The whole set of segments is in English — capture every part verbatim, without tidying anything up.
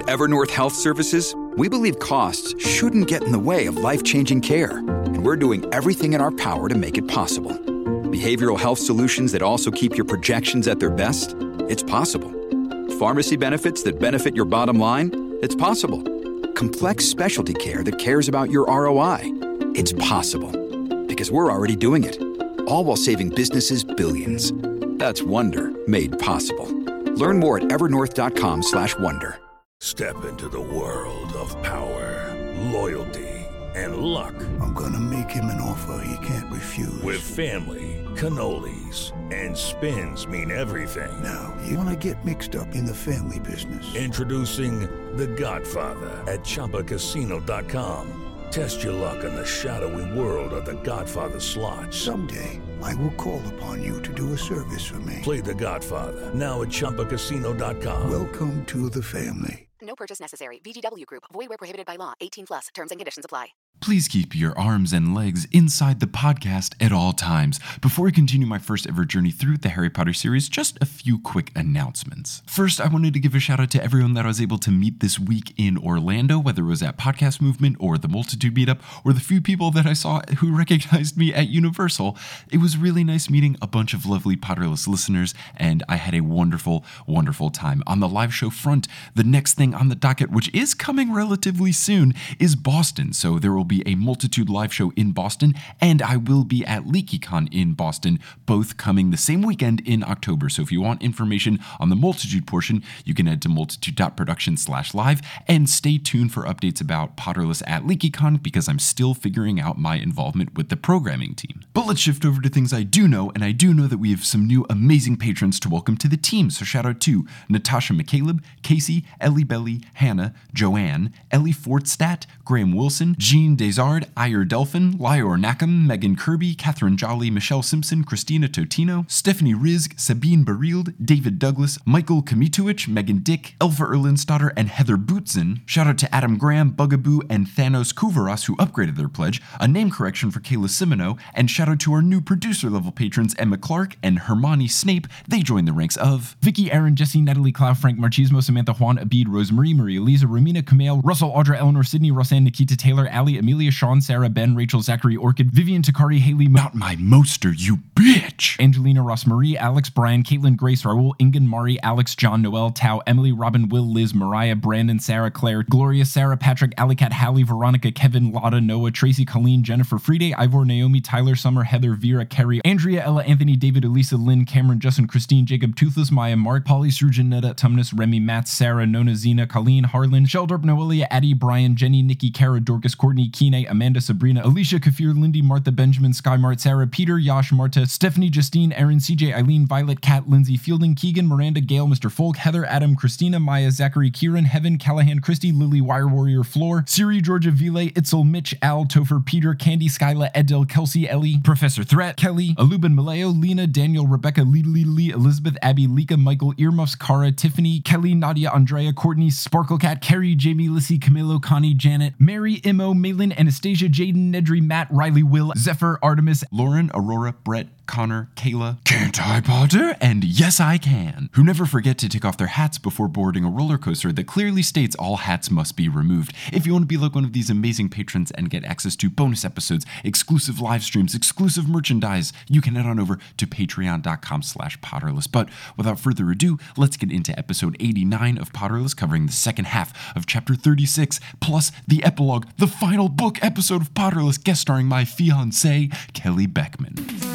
At Evernorth Health Services, we believe costs shouldn't get in the way of life-changing care, and we're doing everything in our power to make it possible. Behavioral health solutions that also keep your projections at their best? It's possible. Pharmacy benefits that benefit your bottom line? It's possible. Complex specialty care that cares about your R O I? It's possible. Because we're already doing it. All while saving businesses billions. That's Wonder made possible. Learn more at evernorth.com slash wonder. Step into the world of power, loyalty, and luck. I'm gonna make him an offer he can't refuse. With family, cannolis, and spins mean everything. Now, you wanna get mixed up in the family business. Introducing The Godfather at Chumba Casino dot com. Test your luck in the shadowy world of The Godfather slot. Someday, I will call upon you to do a service for me. Play The Godfather, now at Chumba Casino dot com. Welcome to the family. No purchase necessary. V G W Group. Void where prohibited by law. eighteen plus. Terms and conditions apply. Please keep your arms and legs inside the podcast at all times. Before we continue my first ever journey through the Harry Potter series, just a few quick announcements. First, I wanted to give a shout out to everyone that I was able to meet this week in Orlando, whether it was at Podcast Movement or the Multitude Meetup, or the few people that I saw who recognized me at Universal. It was really nice meeting a bunch of lovely Potterless listeners, and I had a wonderful, wonderful time. On the live show front, the next thing on the docket, which is coming relatively soon, is Boston. So there will be a Multitude live show in Boston, and I will be at LeakyCon in Boston, both coming the same weekend in October. So if you want information on the Multitude portion, you can head to multitude.production slash live, and stay tuned for updates about Potterless at LeakyCon, because I'm still figuring out my involvement with the programming team. But let's shift over to things I do know, and I do know that we have some new amazing patrons to welcome to the team. So shout out to Natasha McCaleb, Casey, Ellie Belly, Hannah, Joanne, Ellie Fortstadt, Graham Wilson, Jean Desard, Iyer Delphin, Lyor Nakam, Megan Kirby, Catherine Jolly, Michelle Simpson, Christina Totino, Stephanie Rizk, Sabine Barield, David Douglas, Michael Kamituich, Megan Dick, Elfa Erlinstotter, and Heather Bootzen. Shout out to Adam Graham, Bugaboo, and Thanos Kuvaras, who upgraded their pledge, a name correction for Kayla Simino, and shout out to our new producer level patrons Emma Clark and Hermione Snape. They joined the ranks of Vicky, Aaron, Jesse, Natalie, Clow, Frank Marchismo, Samantha, Juan, Abid, Rosemary, Maria, Lisa, Romina, Kumail, Russell, Audra, Eleanor, Sydney, Roseanne, Nikita, Taylor, Ali, Amelia, Sean, Sarah, Ben, Rachel, Zachary, Orchid, Vivian, Takari, Haley, Not My Moster, you bitch! Angelina, Ross Marie, Alex, Brian, Caitlin, Grace, Raul, Ingen, Mari, Alex, John, Noel, Tao, Emily, Robin, Will, Liz, Mariah, Brandon, Sarah, Claire, Gloria, Sarah, Patrick, Alicat, Hallie, Veronica, Kevin, Lotta, Noah, Tracy, Colleen, Jennifer, Friday, Ivor, Naomi, Tyler, Summer, Heather, Vera, Kerry, Andrea, Ella, Anthony, David, Elisa, Lynn, Cameron, Justin, Christine, Jacob, Toothless, Maya, Mark, Polly, Surgeon, Netta, Tumnus, Remy, Matt, Sarah, Nona, Zena, Colleen, Harlan, Sheldorp, Noelia, Addie, Brian, Jenny, Nikki, Kara, Dorcas, Courtney, Kine, Amanda, Sabrina, Alicia, Kafir, Lindy, Martha, Benjamin, Skymart, Sarah, Peter, Yash, Marta, Stephanie, Justine, Aaron, C J, Eileen, Violet, Kat, Lindsay, Fielding, Keegan, Miranda, Gail, Mister Folk, Heather, Adam, Christina, Maya, Zachary, Kieran, Heaven, Callahan, Christy, Lily, Wire Warrior, Floor, Siri, Georgia, Vile, Itzel, Mitch, Al, Topher, Peter, Candy, Skyla, Edel, Kelsey, Ellie, Professor Threat, Kelly, Aluban, Maleo, Lena, Daniel, Rebecca, Lee, Lee, Lee, Elizabeth, Abby, Lika, Michael, Earmuffs, Cara, Tiffany, Kelly, Nadia, Andrea, Courtney, Sparkle Cat, Carrie, Jamie, Lissy, Camilo, Connie, Janet, Mary, Imo, Malin, Anastasia, Jaden, Nedry, Matt, Riley, Will, Zephyr, Artemis, Lauren, Aurora, Brett, Connor, Kayla, Can't I, Potter? And yes, I can, who never forget to take off their hats before boarding a roller coaster that clearly states all hats must be removed. If you want to be like one of these amazing patrons and get access to bonus episodes, exclusive live streams, exclusive merchandise, you can head on over to patreon.com slash Potterless. But without further ado, let's get into episode eighty-nine of Potterless, covering the second half of chapter thirty-six, plus the epilogue, the final book episode of Potterless, guest starring my fiancée, Kelly Beckman.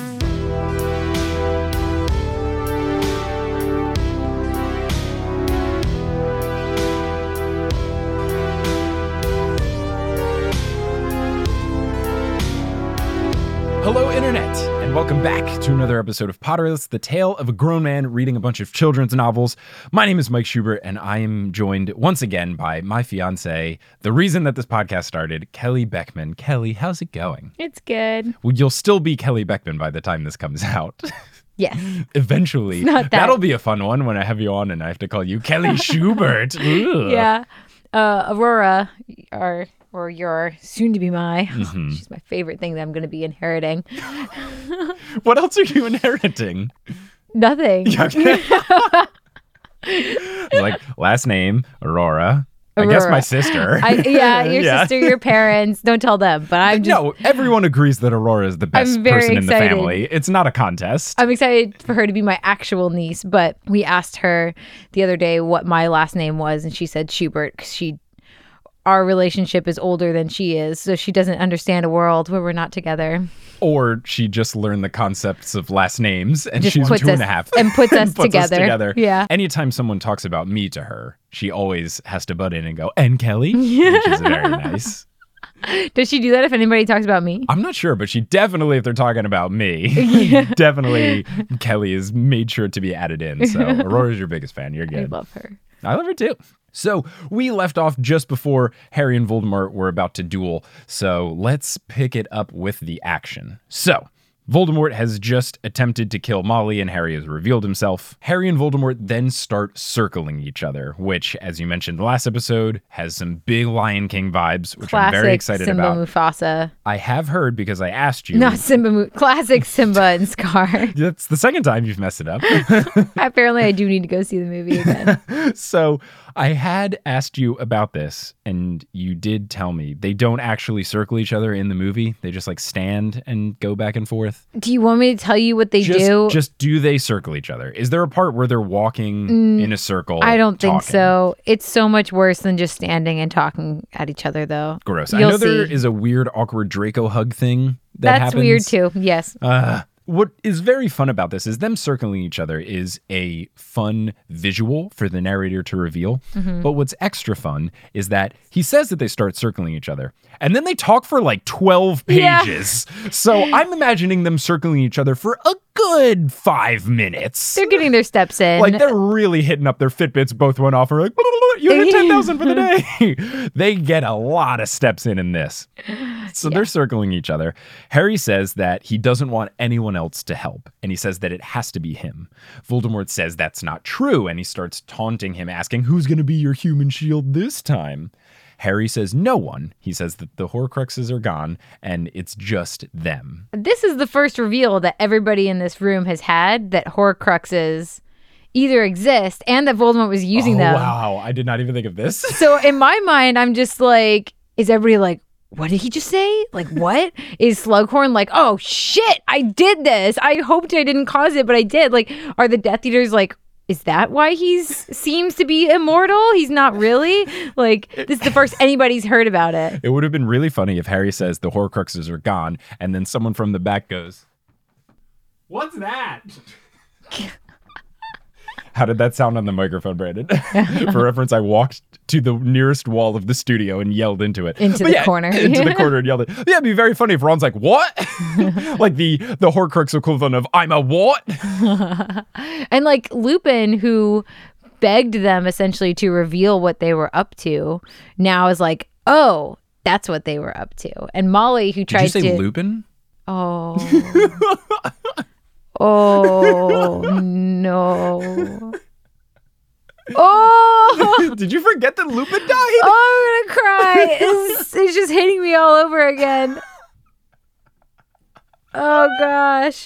Hello, Internet, and welcome back to another episode of Potterless, the tale of a grown man reading a bunch of children's novels. My name is Mike Schubert, and I am joined once again by my fiancée, the reason that this podcast started, Kelly Beckman. Kelly, how's it going? It's good. Well, you'll still be Kelly Beckman by the time this comes out. Yes. Eventually. It's not that. That'll be a fun one when I have you on and I have to call you Kelly Schubert. Yeah. Uh, Aurora, our... or your soon-to-be-my. Mm-hmm. She's my favorite thing that I'm going to be inheriting. What else are you inheriting? Nothing. Yeah, okay. Like, last name, Aurora. I guess Aurora. my sister. I, yeah, your Yeah. sister, your parents. Don't tell them. But I'm just. No, everyone agrees that Aurora is the best I'm very person in the excited. family. It's not a contest. I'm excited for her to be my actual niece, but we asked her the other day what my last name was, and she said Schubert because she, our relationship is older than she is, so she doesn't understand a world where we're not together. Or she just learned the concepts of last names and Just she's puts two us- and a half. and puts us together. together. Yeah. Anytime someone talks about me to her, she always has to butt in and go, and Kelly, which is very nice. Does she do that if anybody talks about me? I'm not sure, but she definitely, if they're talking about me, definitely Kelly is made sure to be added in. So Aurora's your biggest fan. You're I good. love her. I love her too. So we left off just before Harry and Voldemort were about to duel. So let's pick it up with the action. So Voldemort has just attempted to kill Molly and Harry has revealed himself. Harry and Voldemort then start circling each other, which, as you mentioned the last episode, has some big Lion King vibes, which Classic I'm very excited Simba about. Mufasa. I have heard because I asked you. Not Simba. Mu- Classic Simba and Scar. That's the second time you've messed it up. Apparently, I do need to go see the movie again. So I had asked you about this, and you did tell me they don't actually circle each other in the movie. They just like stand and go back and forth. Do you want me to tell you what they just, do? Just do they circle each other? Is there a part where they're walking in a circle? I don't think talking? so. It's so much worse than just standing and talking at each other, though. Gross. I You'll know there see. is a weird, awkward Draco hug thing that That's happens. weird too. Yes. Uh, what is very fun about this is them circling each other is a fun visual for the narrator to reveal. Mm-hmm. But what's extra fun is that he says that they start circling each other and then they talk for like twelve Yeah. pages. So I'm imagining them circling each other for a good five minutes. They're getting their steps in. Like they're really hitting up their Fitbits. Both went off and were like, you hit ten thousand for the day. They get a lot of steps in in this. So they're circling each other. Harry says that he doesn't want anyone else to help. And he says that it has to be him. Voldemort says that's not true. And he starts taunting him, asking, who's going to be your human shield this time? Harry says no one. He says that the Horcruxes are gone and it's just them. This is the first reveal that everybody in this room has had that Horcruxes either exist and that Voldemort was using oh, them. Wow. I did not even think of this. So in my mind, I'm just like, is everybody like, what did he just say? Like, what? Is Slughorn like, oh shit, I did this. I hoped I didn't cause it, but I did. Like, are the Death Eaters like, is that why he's seems to be immortal? He's not really? Like, this is the first anybody's heard about it. It would have been really funny if Harry says the Horcruxes are gone and then someone from the back goes, what's that? How did that sound on the microphone, Brandon? For reference, I walked to the nearest wall of the studio and yelled into it. Into But the yeah, corner. Into the corner and yelled it. Yeah, it'd be very funny if Ron's like, what? Like the, the Horcrux equivalent of, I'm a what? And like Lupin, who begged them essentially to reveal what they were up to, now is like, oh, that's what they were up to. And Molly, who tried Did you say to Lupin? Oh. Oh no. Oh. Did you forget that Lupin died? Oh, I'm gonna cry. It's, it's just hitting me all over again. Oh gosh.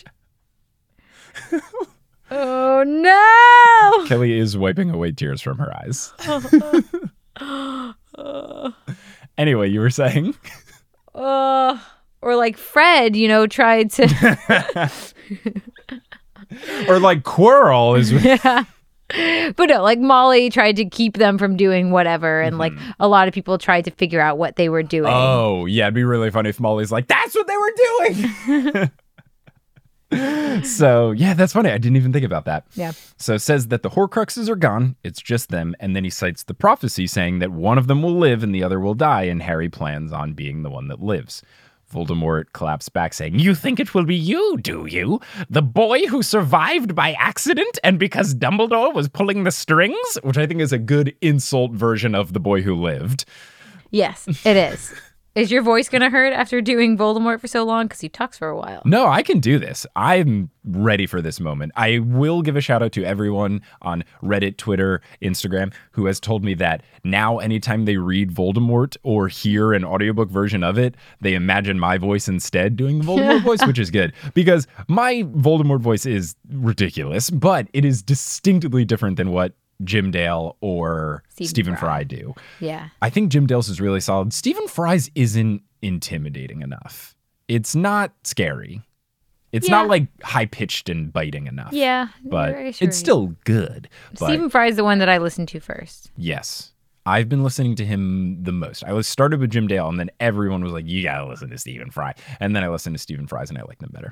Oh no. Kelly is wiping away tears from her eyes. Anyway, you were saying? Uh, or like Fred, you know, tried to. Or like Quirrell is. Yeah. But no, like Molly tried to keep them from doing whatever. And like a lot of people tried to figure out what they were doing. Oh, yeah. It'd be really funny if Molly's like, that's what they were doing. So, yeah, that's funny. I didn't even think about that. Yeah. So it says that the Horcruxes are gone. It's just them. And then he cites the prophecy saying that one of them will live and the other will die. And Harry plans on being the one that lives. Voldemort claps back saying, you think it will be you, do you? The boy who survived by accident and because Dumbledore was pulling the strings? Which I think is a good insult version of the boy who lived. Yes, it is. Is your voice going to hurt after doing Voldemort for so long? Because he talks for a while. No, I can do this. I'm ready for this moment. I will give a shout out to everyone on Reddit, Twitter, Instagram who has told me that now anytime they read Voldemort or hear an audiobook version of it, they imagine my voice instead doing the Voldemort voice, which is good because my Voldemort voice is ridiculous, but it is distinctly different than what Jim Dale or Stephen Stephen Fry. Fry do. Yeah. I think Jim Dale's is really solid. Stephen Fry's isn't intimidating enough. It's not scary. It's Yeah. not like high-pitched and biting enough. Yeah. But you're- you're it's right. still good. But Stephen Fry is the one that I listened to first. yes. I've been listening to him the most. I was started with Jim Dale, and then everyone was like, you gotta listen to Stephen Fry. And then I listened to Stephen Fry's, and I like them better.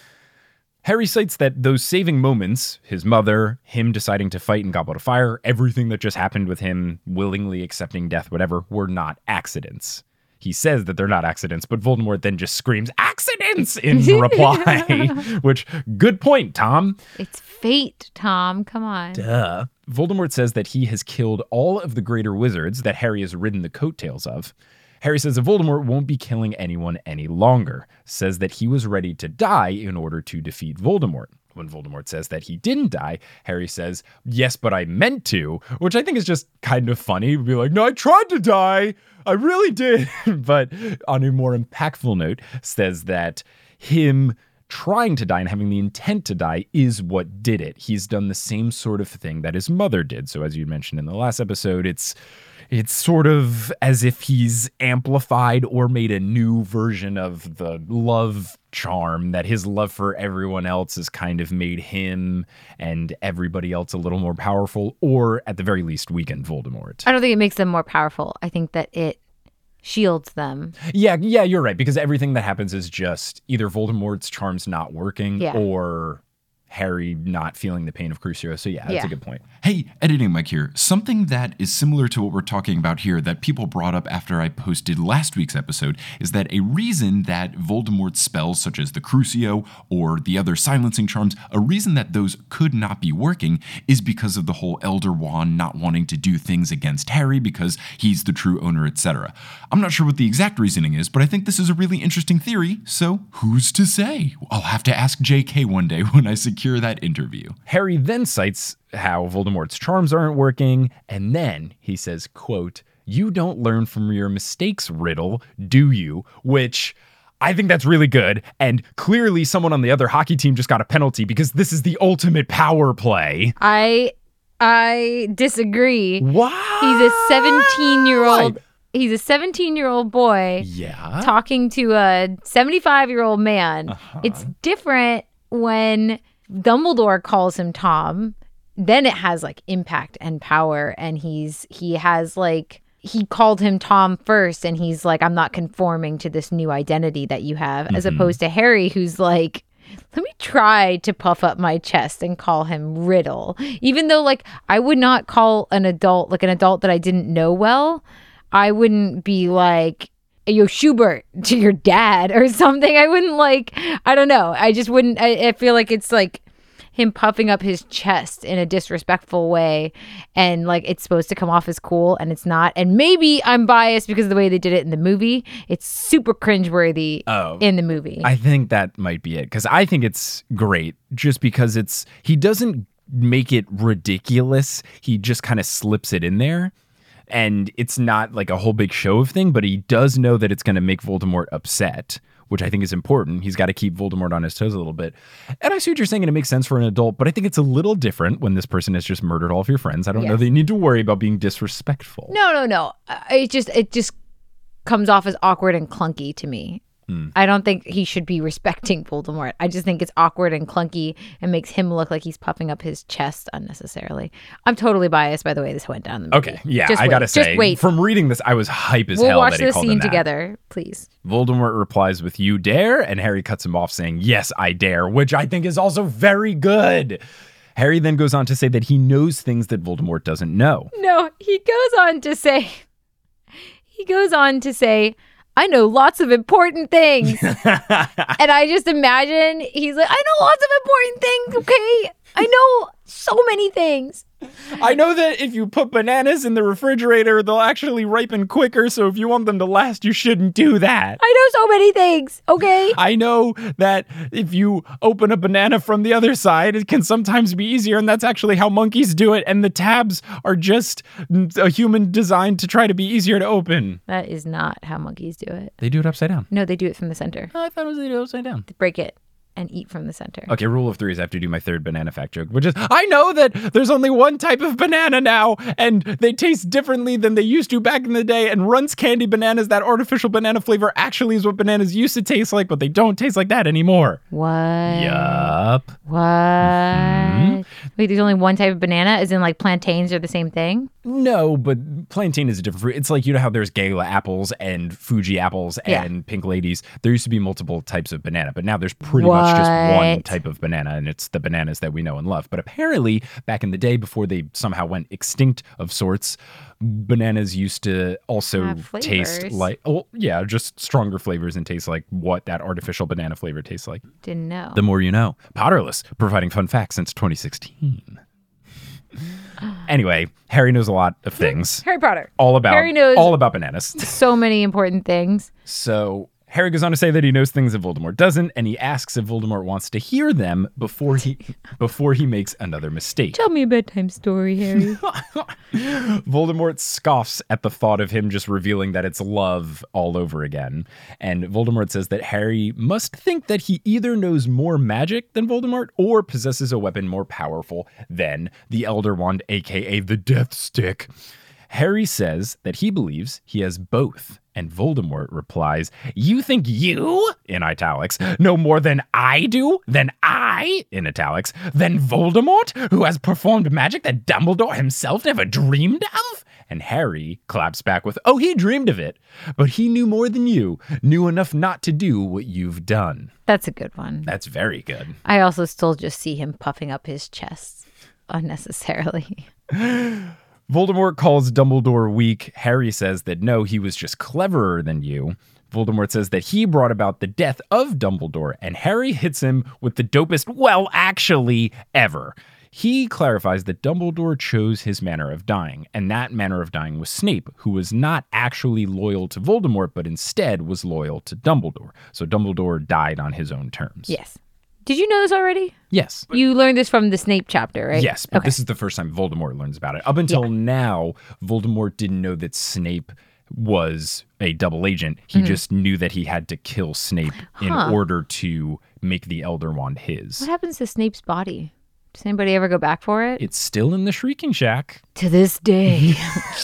Harry cites that those saving moments, his mother, him deciding to fight in Goblet of Fire, everything that just happened with him willingly accepting death, whatever, were not accidents. He says that they're not accidents, but Voldemort then just screams, accidents, in reply, which, good point, Tom. It's fate, Tom. Come on. Duh. Voldemort says that he has killed all of the greater wizards that Harry has ridden the coattails of. Harry says that Voldemort won't be killing anyone any longer, says that he was ready to die in order to defeat Voldemort. When Voldemort says that he didn't die, Harry says, yes, but I meant to, which I think is just kind of funny. He'd be like, no, I tried to die. I really did. But on a more impactful note, says that him trying to die and having the intent to die is what did it. He's done the same sort of thing that his mother did. So as you mentioned in the last episode, it's it's sort of as if he's amplified or made a new version of the love charm that his love for everyone else has kind of made him and everybody else a little more powerful, or at the very least weakened Voldemort. I don't think it makes them more powerful. I think that it shields them. Yeah, yeah, you're right, because everything that happens is just either Voldemort's charms not working Yeah. or Harry not feeling the pain of Crucio. So yeah, that's Yeah. a good point. Hey, editing Mike here. Something that is similar to what we're talking about here that people brought up after I posted last week's episode is that a reason that Voldemort's spells, such as the Crucio or the other silencing charms, a reason that those could not be working is because of the whole Elder Wand not wanting to do things against Harry because he's the true owner, et cetera. I'm not sure what the exact reasoning is, but I think this is a really interesting theory, so who's to say? I'll have to ask J K one day when I secure that interview. Harry then cites how Voldemort's charms aren't working, and then he says, quote, you don't learn from your mistakes, Riddle, do you? Which I think that's really good, and clearly someone on the other hockey team just got a penalty because this is the ultimate power play. I I disagree. What? He's a seventeen-year-old He's a seventeen-year-old boy Yeah. talking to a seventy-five-year-old man. Uh-huh. It's different when Dumbledore calls him Tom. Then it has like impact and power, and he's he has like he called him Tom first, and he's like, I'm not conforming to this new identity that you have, as Mm-hmm. opposed to Harry, who's like, let me try to puff up my chest and call him Riddle. Even though like I would not call an adult, like an adult that I didn't know well, I wouldn't be like, yo, Schubert to your dad or something. I wouldn't like, I don't know. I just wouldn't, I, I feel like it's like him puffing up his chest in a disrespectful way, and like it's supposed to come off as cool and it's not. And maybe I'm biased because of the way they did it in the movie. It's super cringeworthy Oh. in the movie. I think that might be it, because I think it's great just because it's, he doesn't make it ridiculous. He just kind of slips it in there. And it's not like a whole big show of thing, but he does know that it's going to make Voldemort upset, which I think is important. He's got to keep Voldemort on his toes a little bit. And I see what you're saying, and it makes sense for an adult, but I think it's a little different when this person has just murdered all of your friends. I don't know Yes. that you need to worry about being disrespectful. No, no, no. Uh, It just it just comes off as awkward and clunky to me. I don't think he should be respecting Voldemort. I just think it's awkward and clunky and makes him look like he's puffing up his chest unnecessarily. I'm totally biased by the way this went down in the movie. Okay, yeah, Just I wait. gotta say, Just wait. from reading this, I was hype as We'll hell watch that he this called him scene that. together, please. Voldemort replies with, you dare? And Harry cuts him off saying, yes, I dare, which I think is also very good. Harry then goes on to say that he knows things that Voldemort doesn't know. No, he goes on to say, he goes on to say, I know lots of important things. And I just imagine he's like, I know lots of important things, okay? I know so many things. I know that if you put bananas in the refrigerator, they'll actually ripen quicker, so if you want them to last, you shouldn't do that. I know so many things, okay? I know that if you open a banana from the other side, it can sometimes be easier, and that's actually how monkeys do it, and the tabs are just a human designed to try to be easier to open. That is not how monkeys do it. They do it upside down. No, they do it from the center. I thought it was they do it upside down. Break it. and eat from the center. Okay, rule of three is I have to do my third banana fact joke, which is I know that there's only one type of banana now, and they taste differently than they used to back in the day, and Runts Candy Bananas, that artificial banana flavor, actually is what bananas used to taste like, but they don't taste like that anymore. What? Yup. What? Mm-hmm. Wait, there's only one type of banana? As in, like, plantains are the same thing? No, but plantain is a different fruit. It's like, you know how there's Gala apples and Fuji apples Yeah. and pink ladies? There used to be multiple types of banana, but now there's pretty much just one What? type of banana, and it's the bananas that we know and love. But apparently, back in the day, before they somehow went extinct of sorts, bananas used to also Have taste flavors. like, oh, yeah, just stronger flavors and taste like what that artificial banana flavor tastes like. Didn't know. The more you know. Potterless, providing fun facts since twenty sixteen. Anyway, Harry knows a lot of things. Harry Potter. All about Harry knows all about bananas. so many important things. So Harry goes on to say that he knows things that Voldemort doesn't, and he asks if Voldemort wants to hear them before he before he makes another mistake. Tell me a bedtime story, Harry. Voldemort scoffs at the thought of him just revealing that it's love all over again. And Voldemort says that Harry must think that he either knows more magic than Voldemort or possesses a weapon more powerful than the Elder Wand, aka the Death Stick. Harry says that he believes he has both. And Voldemort replies, "You think you," in italics, "know more than I do? Than I," in italics, "than Voldemort, who has performed magic that Dumbledore himself never dreamed of?" And Harry claps back with, "Oh, he dreamed of it, but he knew more than you, knew enough not to do what you've done." That's a good one. That's very good. I also still just see him puffing up his chest unnecessarily. Voldemort calls Dumbledore weak. Harry says that no, he was just cleverer than you. Voldemort says that he brought about the death of Dumbledore, and Harry hits him with the dopest, well, actually, ever. He clarifies that Dumbledore chose his manner of dying, and that manner of dying was Snape, who was not actually loyal to Voldemort, but instead was loyal to Dumbledore. So Dumbledore died on his own terms. Yes. Did you know this already? Yes. You learned this from the Snape chapter, right? Yes, but Okay. this is the first time Voldemort learns about it. Up until now, Voldemort didn't know that Snape was a double agent. He just knew that he had to kill Snape in Mm-hmm. Huh. order to make the Elder Wand his. What happens to Snape's body? Does anybody ever go back for it? It's still in the Shrieking Shack. To this day.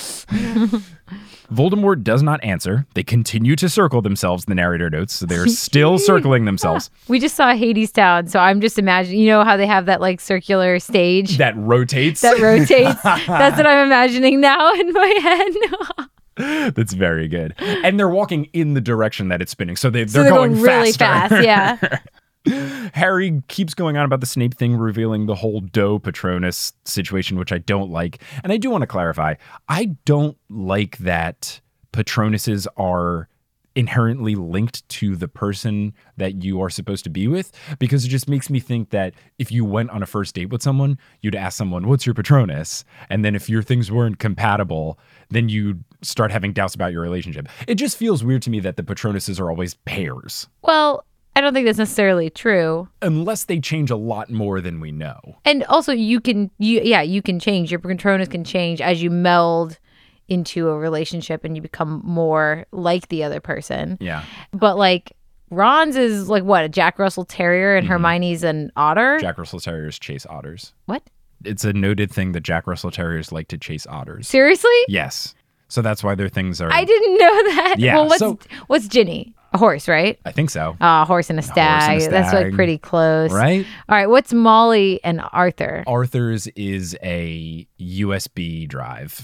Voldemort does not answer. They continue to circle themselves, the narrator notes, so they're still circling themselves. We just saw Hades Town, so I'm just imagining, you know how they have that like circular stage That rotates. that rotates? That's what I'm imagining now in my head. That's very good. And they're walking in the direction that it's spinning, so they, So they're, going, really faster. fast, yeah. Harry keeps going on about the Snape thing, revealing the whole Doe Patronus situation, which I don't like. And I do want to clarify, I don't like that Patronuses are inherently linked to the person that you are supposed to be with, because it just makes me think that if you went on a first date with someone, you'd ask someone, "What's your Patronus?" And then if your things weren't compatible, then you'd start having doubts about your relationship. It just feels weird to me that the Patronuses are always pairs. Well, I don't think that's necessarily true. Unless they change a lot more than we know. And also you can you yeah, you can change. Your Patronus can change as you meld into a relationship and you become more like the other person. Yeah. But like Ron's is like what, a Jack Russell Terrier and Hermione's an otter? Jack Russell Terriers chase otters. What? It's a noted thing that Jack Russell Terriers like to chase otters. Seriously? Yes. So that's why their things are... I didn't know that. Yeah, Well, what's so- what's Ginny? A horse, right? I think so. Ah, a horse and a stag. That's like stag. pretty close. Right? All right, what's Molly and Arthur? Arthur's is a U S B drive.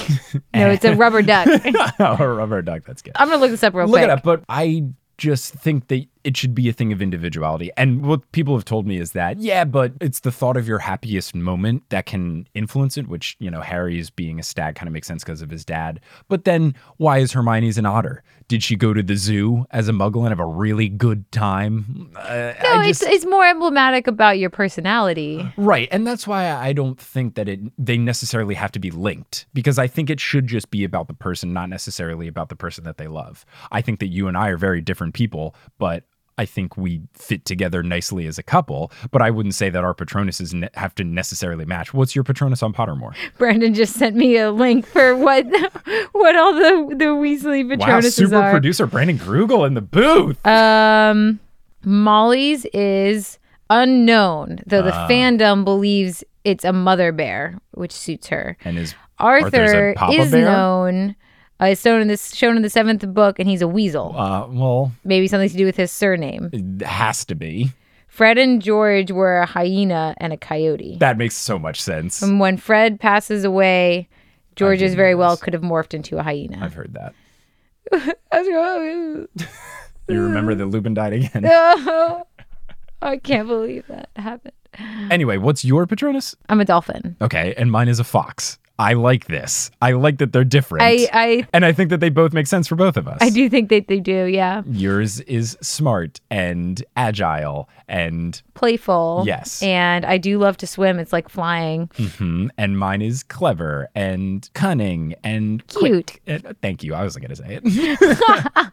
No, it's a rubber duck. Oh, a rubber duck. That's good. I'm gonna look this up real Look quick. it up, but I just think that it should be a thing of individuality. And what people have told me is that, yeah, but it's the thought of your happiest moment that can influence it, which, you know, Harry's being a stag kind of makes sense because of his dad. But then why is Hermione's an otter? Did she go to the zoo as a muggle and have a really good time? Uh, No, I just, it's it's more emblematic about your personality. right. And that's why I don't think that it they necessarily have to be linked, because I think it should just be about the person, not necessarily about the person that they love. I think that you and I are very different people, but I think we fit together nicely as a couple, but I wouldn't say that our Patronuses ne- have to necessarily match. What's your Patronus on Pottermore? Brandon just sent me a link for what what all the the Weasley Wow, Patronuses super are. producer Brandon Grugel in the booth. Um, Molly's is unknown, though the Ah. fandom believes it's a mother bear, which suits her. And is Arthur's a Arthur papa is bear? known, uh, is shown in this shown in the seventh book, and he's a weasel. Uh, well, Maybe something to do with his surname. it has to be. Fred and George were a hyena and a coyote. That makes so much sense. And when Fred passes away, George didn't is very know well this. could have morphed into a hyena. I've heard that. You remember that Lupin died again. I can't believe that happened. Anyway, what's your Patronus? I'm a dolphin. Okay, and mine is a fox. I like this. I like that they're different. I, I and I think that they both make sense for both of us. I do think that they do, yeah. Yours is smart and agile and Playful. Yes. And I do love to swim. It's like flying. mhm, and mine is clever and cunning and Cute. quick. And- thank you. I wasn't going to say it.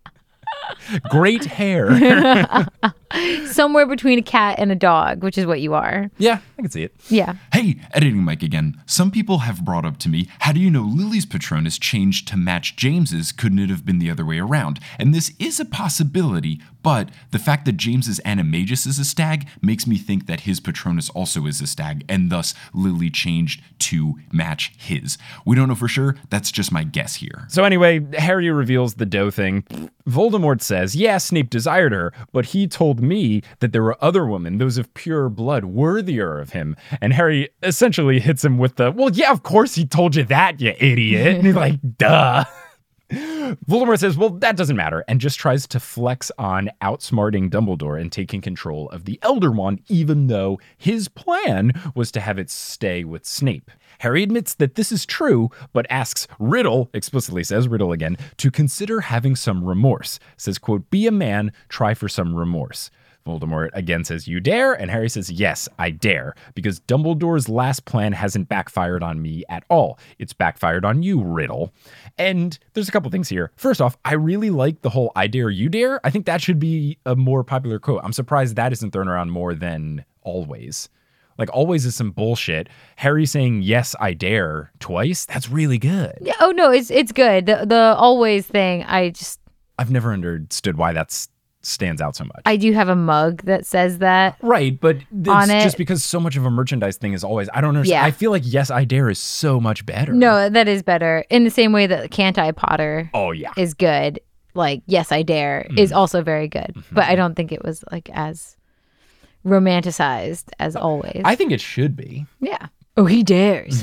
Great hair. Somewhere between a cat and a dog, which is what you are. Yeah, I can see it. Yeah. Hey, editing Mike again. Some people have brought up to me, how do you know Lily's Patronus changed to match James's? Couldn't it have been the other way around? And this is a possibility, but the fact that James's Animagus is a stag makes me think that his Patronus also is a stag, and thus Lily changed to match his. We don't know for sure. That's just my guess here. So anyway, Harry reveals the doe thing. Voldemort says, yeah, Snape desired her, but he told me that there were other women, those of pure blood, worthier of him. And Harry essentially hits him with the, well, yeah, of course he told you that, you idiot. And he's like, duh. Voldemort says, well, that doesn't matter, and just tries to flex on outsmarting Dumbledore and taking control of the Elder Wand, even though his plan was to have it stay with Snape. Harry admits that this is true, but asks Riddle, explicitly says Riddle again, to consider having some remorse. Says, quote, be a man, try for some remorse. Voldemort again says, you dare? And Harry says, yes, I dare, because Dumbledore's last plan hasn't backfired on me at all. It's backfired on you, Riddle. And there's a couple things here. First off, I really like the whole I dare, you dare. I think that should be a more popular quote. I'm surprised that isn't thrown around more than always. Like, always is some bullshit. Harry saying, yes, I dare twice, that's really good. Yeah, oh, no, it's it's good. The, the always thing, I just, I've never understood why that's stands out so much. I do have a mug that says that. Right, but it's On it. just because so much of a merchandise thing is always, I don't understand. Yeah. I feel like Yes, I Dare is so much better. No, that is better. In the same way that Can't I Potter Oh, yeah. is good. Like, Yes, I Dare is also very good. Mm-hmm. But I don't think it was like as romanticized as always. I think it should be. yeah. Oh, he dares.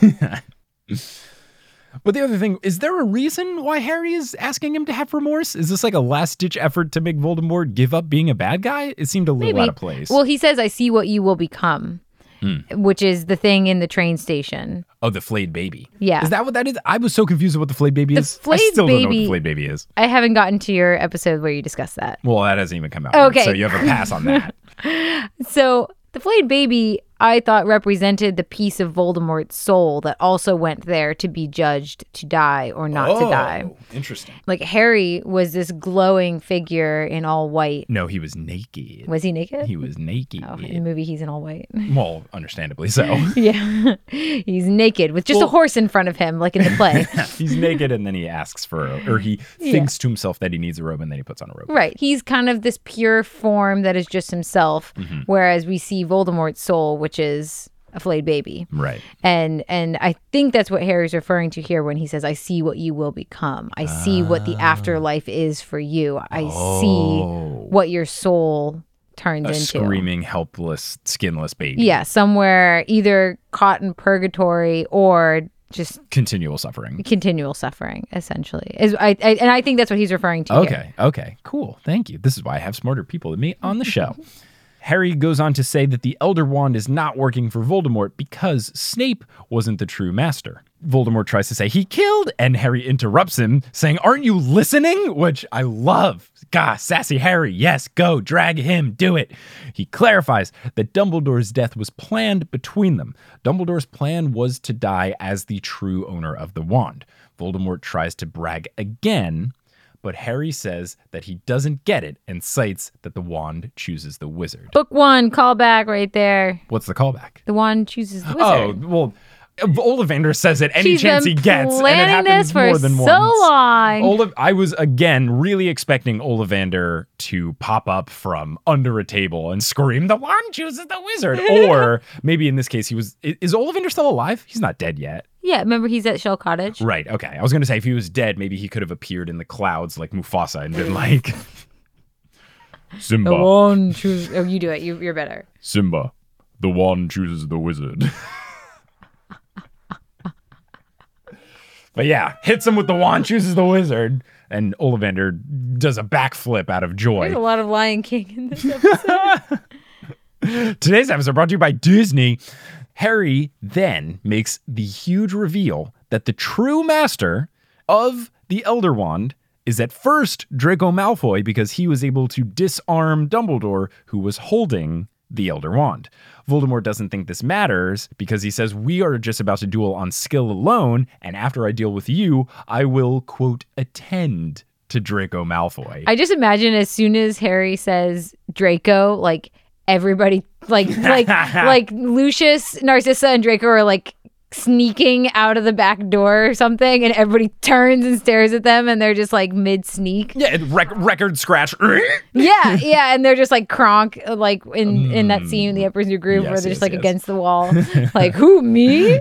But the other thing, is there a reason why Harry is asking him to have remorse? Is this like a last-ditch effort to make Voldemort give up being a bad guy? It seemed a little Maybe. out of place. Well, he says, I see what you will become, which is the thing in the train station. oh, the flayed baby. Yeah. Is that what that is? I was so confused with what the flayed baby The is. I flayed still don't know what baby- the flayed baby is. I haven't gotten to your episode where you discuss that. Well, that hasn't even come out. Okay. Yet, so you have a pass on that. So the flayed baby, I thought, represented the piece of Voldemort's soul that also went there to be judged to die or not to die. Interesting. Like Harry was this glowing figure in all white. No, he was naked. Was he naked? He was naked. Oh, in the movie, he's in all white. Well, understandably so. Yeah. He's naked with just Well- a horse in front of him, like in the play. He's naked and then he asks for a, or he thinks to himself that he needs a robe and then he puts on a robe. Right. He's kind of this pure form that is just himself, Mm-hmm. whereas we see Voldemort's soul, which is a flayed baby. Right. And and I think that's what Harry's referring to here when he says, I see what you will become. I see what the afterlife is for you. I Oh. see what your soul turns A into. screaming, helpless, skinless baby. Yeah, somewhere either caught in purgatory or just Continual suffering. continual suffering, essentially. Is I, I and I think that's what he's referring to here. Okay. Okay. Cool. Thank you. This is why I have smarter people than me on the show. Harry goes on to say that the Elder Wand is not working for Voldemort because Snape wasn't the true master. Voldemort tries to say he killed, and Harry interrupts him, saying, aren't you listening? Which I love. Gah, sassy Harry, yes, go, drag him, do it. He clarifies that Dumbledore's death was planned between them. Dumbledore's plan was to die as the true owner of the wand. Voldemort tries to brag again, but Harry says that he doesn't get it and cites that the wand chooses the wizard. Book one, callback right there. What's the callback? The wand chooses the Oh, wizard. well, Ollivander says it any She's chance been he gets, and it planning happens this for more than so once. long. Oliv- I was again really expecting Ollivander to pop up from under a table and scream, "The wand chooses the wizard!" Or maybe in this case, he was. Is Ollivander still alive? He's not dead yet. Yeah, remember he's at Shell Cottage? Right. Okay. I was gonna say if he was dead, maybe he could have appeared in the clouds like Mufasa and been like, "Simba, The wand chooses. Oh, you do it. You, you're better. Simba, the wand chooses the wizard." But yeah, hits him with the wand, chooses the wizard, and Ollivander does a backflip out of joy. There's a lot of Lion King in this episode. Today's episode brought to you by Disney. Harry then makes the huge reveal that the true master of the Elder Wand is at first Draco Malfoy, because he was able to disarm Dumbledore, who was holding the Elder Wand. Voldemort doesn't think this matters because he says, "We are just about to duel on skill alone, and after I deal with you, I will, quote, attend to Draco Malfoy." I just imagine as soon as Harry says Draco, like everybody, like like like Lucius, Narcissa, and Draco are like sneaking out of the back door or something, and everybody turns and stares at them, and they're just like mid sneak. Yeah, rec- record scratch. Yeah, yeah, and they're just like Kronk, like in in that scene in the Emperor's New Groove, Yes, where they're yes, just like yes. against the wall, like who me?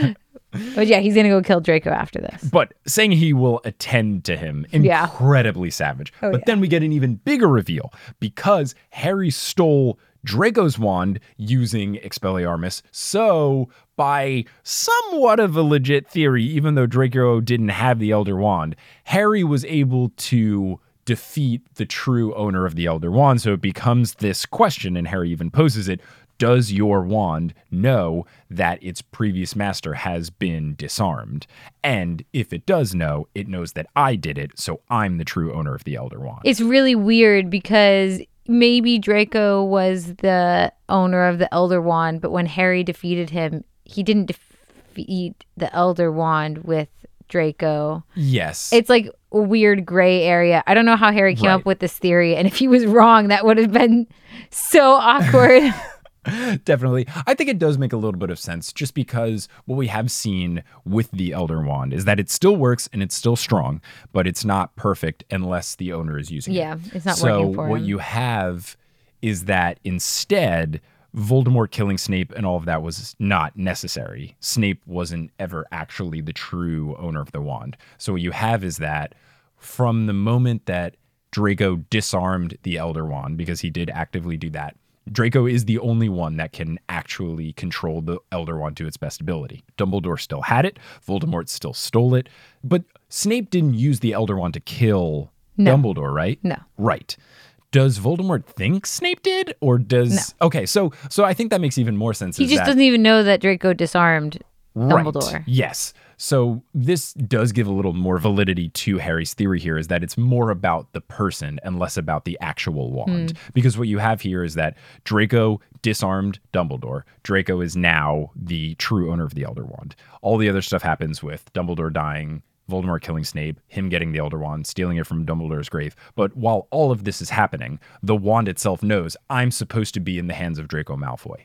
But yeah, he's gonna go kill Draco after this. But saying he will attend to him, Yeah. incredibly savage. Oh, but yeah. then we get an even bigger reveal because Harry stole Draco's wand using Expelliarmus. So by somewhat of a legit theory, even though Draco didn't have the Elder Wand, Harry was able to defeat the true owner of the Elder Wand. So it becomes this question, and Harry even poses it: does your wand know that its previous master has been disarmed? And if it does know, it knows that I did it, so I'm the true owner of the Elder Wand. It's really weird because maybe Draco was the owner of the Elder Wand, but when Harry defeated him, he didn't defeat the Elder Wand with Draco. Yes. It's like a weird gray area. I don't know how Harry came Right. up with this theory, and if he was wrong, that would have been so awkward. Definitely. I think it does make a little bit of sense just because what we have seen with the Elder Wand is that it still works and it's still strong, but it's not perfect unless the owner is using Yeah, it. it's not so working for what him. you have is that instead, Voldemort killing Snape and all of that was not necessary. Snape wasn't ever actually the true owner of the wand. So what you have is that from the moment that Draco disarmed the Elder Wand, because he did actively do that, Draco is the only one that can actually control the Elder Wand to its best ability. Dumbledore still had it. Voldemort still stole it. But Snape didn't use the Elder Wand to kill No. Dumbledore, right? No. Right. Does Voldemort think Snape did? Or does... Okay, so so I think that makes even more sense. He is just that- doesn't even know that Draco disarmed Right. Dumbledore. Yes. So this does give a little more validity to Harry's theory here, is that it's more about the person and less about the actual wand. Because what you have here is that Draco disarmed Dumbledore. Draco is now the true owner of the Elder Wand. All the other stuff happens with Dumbledore dying, Voldemort killing Snape, him getting the Elder Wand, stealing it from Dumbledore's grave. But while all of this is happening, the wand itself knows I'm supposed to be in the hands of Draco Malfoy.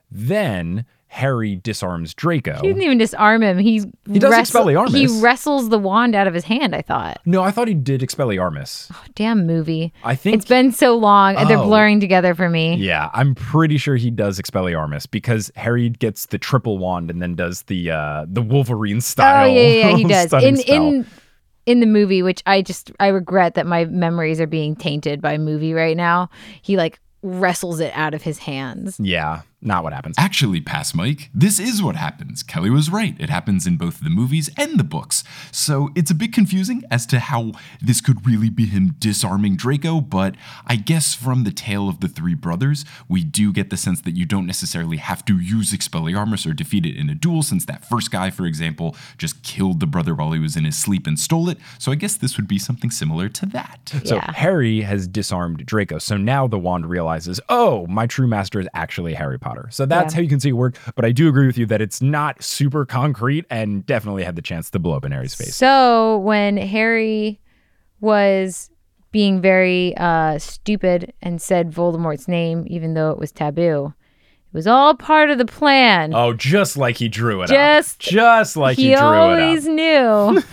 Then Harry disarms Draco. He didn't even disarm him. He's He does Expelliarmus. He wrestles the wand out of his hand, I thought. No, I thought he did Expelliarmus. Damn movie. I think... It's been so long, and they're Oh. blurring together for me. Yeah, I'm pretty sure he does Expelliarmus because Harry gets the triple wand and then does the uh, the Wolverine style. Oh yeah, yeah, yeah, he does. stunning In spell. in in the movie, which I just I regret that my memories are being tainted by movie right now. He like wrestles it out of his hands. Yeah, not what happens. Actually, Pass Mike, this is what happens. Kelly was right. It happens in both the movies and the books. So it's a bit confusing as to how this could really be him disarming Draco, but I guess from the tale of the three brothers, we do get the sense that you don't necessarily have to use Expelliarmus or defeat it in a duel, since that first guy, for example, just killed the brother while he was in his sleep and stole it. So I guess this would be something similar to that. So Yeah. Harry has disarmed Draco. So now the wand realizes, oh, my true master is actually Harry Potter. So that's Yeah. how you can see it work. But I do agree with you that it's not super concrete and definitely had the chance to blow up in Harry's face. So when Harry was being very uh, stupid and said Voldemort's name, even though it was taboo, It was all part of the plan. Oh, just like he drew it Just- up. Just like he, he drew always it knew.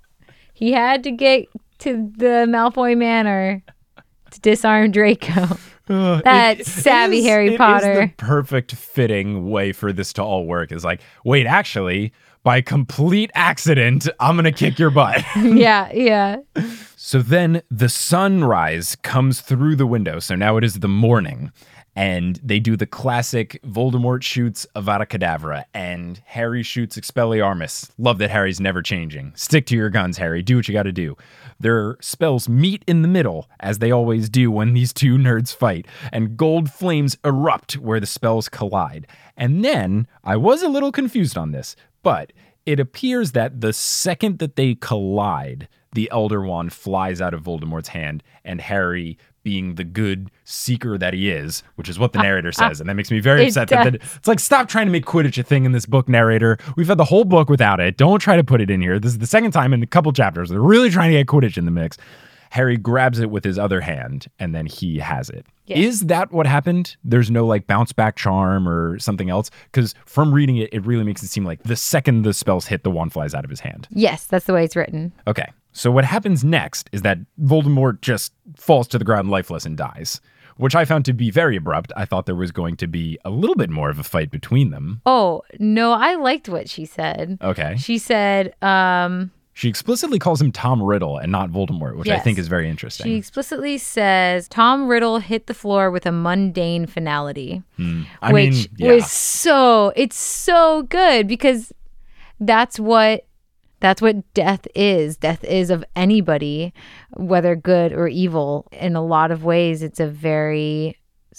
He had to get to the Malfoy Manor to disarm Draco. up. That It- savvy it is- Harry it is Potter. the perfect fitting way for this to all work. Is like, wait, actually, by complete accident, I'm going to kick your butt. Yeah, yeah. So then the sunrise comes through the window. So now it is the morning. And they do the classic Voldemort shoots Avada Kedavra and Harry shoots Expelliarmus. Love that Harry's never changing. Stick to your guns, Harry. Do what you got to do. Their spells meet in the middle, as they always do when these two nerds fight, and gold flames erupt where the spells collide. And then, I was a little confused on this, but it appears that the second that they collide, the Elder Wand flies out of Voldemort's hand, and Harry, being the good seeker that he is, which is what the narrator says, and that makes me very It upset. That, that does. it's like, stop trying to make Quidditch a thing in this book, narrator. We've had the whole book without it. Don't try to put it in here. This is the second time in a couple chapters they're really trying to get Quidditch in the mix. Harry grabs it with his other hand, and then he has it. Yes. Is that what happened? There's no like bounce back charm or something else? Because from reading it, it really makes it seem like the second the spells hit, the wand flies out of his hand. Yes, that's the way it's written. Okay, so what happens next is that Voldemort just falls to the ground lifeless and dies, which I found to be very abrupt. I thought there was going to be a little bit more of a fight between them. Oh, no, I liked what she said. Okay. She said, um, She explicitly calls him Tom Riddle and not Voldemort, which I Yes. think is very interesting. she explicitly says, Tom Riddle hit the floor with a mundane finality. I which mean, yeah. was so, it's so good because that's what that's what death is. Death is of anybody, whether good or evil. In a lot of ways, it's a very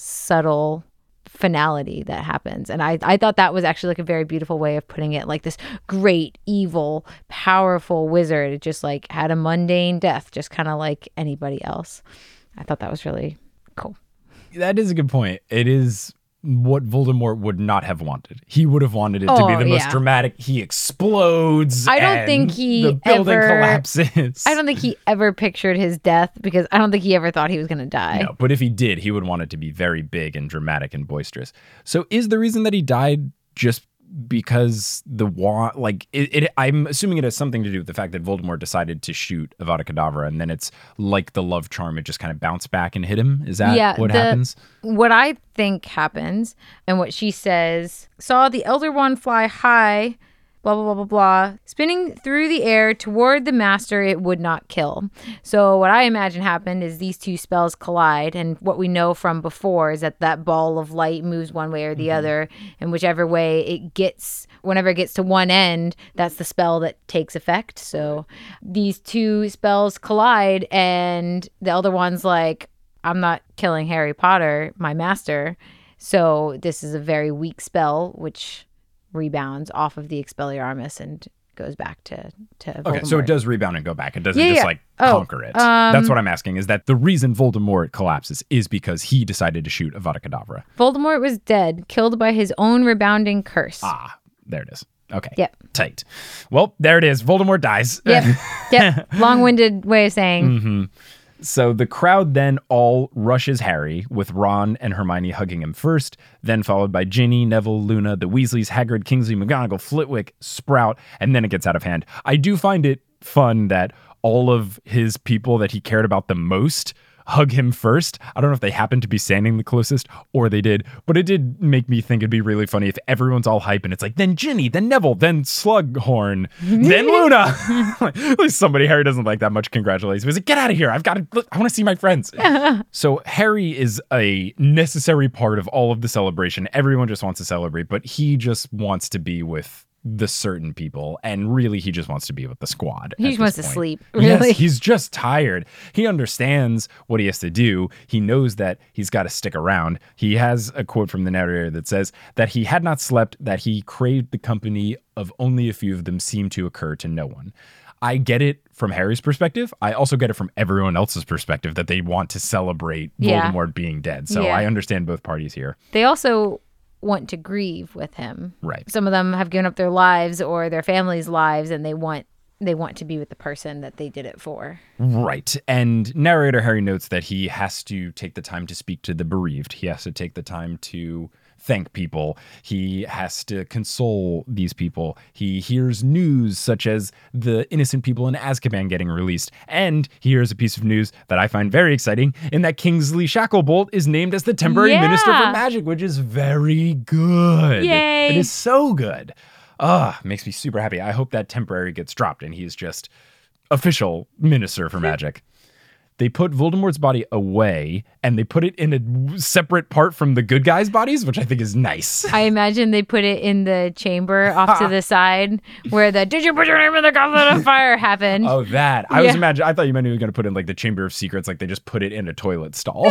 subtle finality that happens. And I, I thought that was actually like a very beautiful way of putting it. Like this great, evil, powerful wizard, it just like had a mundane death, just kind of like anybody else. I thought that was really cool. That is a good point. It is what Voldemort would not have wanted. He would have wanted it to be Oh, the most yeah. dramatic. He explodes. I don't and think he the building ever- collapses. I don't think he ever pictured his death because I don't think he ever thought he was going to die. No, but if he did, he would want it to be very big and dramatic and boisterous. So is the reason that he died just because the wand, like it, it I'm assuming it has something to do with the fact that Voldemort decided to shoot Avada Kedavra, and then it's like the love charm, it just kind of bounced back and hit him. Is that Yeah, what the- happens? What I think happens and what she says, saw the Elder Wand fly high, blah, blah, blah, blah, blah, spinning through the air toward the master it would not kill. So what I imagine happened is these two spells collide, and what we know from before is that that ball of light moves one way or the Mm-hmm. other, and whichever way it gets, whenever it gets to one end, that's the spell that takes effect. So these two spells collide, and the Elder Wand's like, I'm not killing Harry Potter, my master. So this is a very weak spell, which rebounds off of the Expelliarmus and goes back to, to Voldemort. Okay, so it does rebound and go back. It doesn't Yeah, just yeah. like Oh, conquer it. um, That's what I'm asking, is that the reason Voldemort collapses is because he decided to shoot Avada Kedavra. Voldemort was dead, killed by his own rebounding curse. Ah, there it is. Okay. Yep. Tight. Well, there it is. Voldemort dies. Yep. Yep. Long-winded way of saying. Mm-hmm. So the crowd then all rushes Harry, with Ron and Hermione hugging him first, then followed by Ginny, Neville, Luna, the Weasleys, Hagrid, Kingsley, McGonagall, Flitwick, Sprout, and then it gets out of hand. I do find it fun that all of his people that he cared about the most hug him first. I don't know if they happened to be standing the closest or they did, but it did make me think it'd be really funny if everyone's all hype and it's like, then Ginny, then Neville, then Slughorn, then Luna. At least somebody Harry doesn't like that much congratulates. He was like, get out of here. I've got to, look, I want to see my friends. So Harry is a necessary part of all of the celebration. Everyone just wants to celebrate, but he just wants to be with the certain people, and really he just wants to be with the squad. He at just wants this to point. sleep, Yes, really. he's just tired. He understands what he has to do. He knows that he's got to stick around. He has a quote from the narrator that says that he had not slept, that he craved the company of only a few of them seemed to occur to no one. I get it from Harry's perspective. I also get it from everyone else's perspective that they want to celebrate Yeah. Voldemort being dead. So Yeah. I understand both parties here. They also want to grieve with him. Right. Some of them have given up their lives or their families' lives, and they want they want to be with the person that they did it for. Right. And narrator Harry notes that he has to take the time to speak to the bereaved. He has to take the time to thank people. He has to console these people. He hears news such as the innocent people in Azkaban getting released. And he hears a piece of news that I find very exciting in that Kingsley Shacklebolt is named as the temporary Yeah. minister for magic, which is very good. Yay. It is so good. Ah, makes me super happy. I hope that temporary gets dropped and he's just official minister for magic. They put Voldemort's body away and they put it in a separate part from the good guys' bodies, which I think is nice. I imagine they put it in the chamber off to the side where the "Did you put your name in the goblet of fire?" happened. Oh, that. I was Yeah. imagining, I thought you meant you were going to put it in like the Chamber of Secrets, like they just put it in a toilet stall.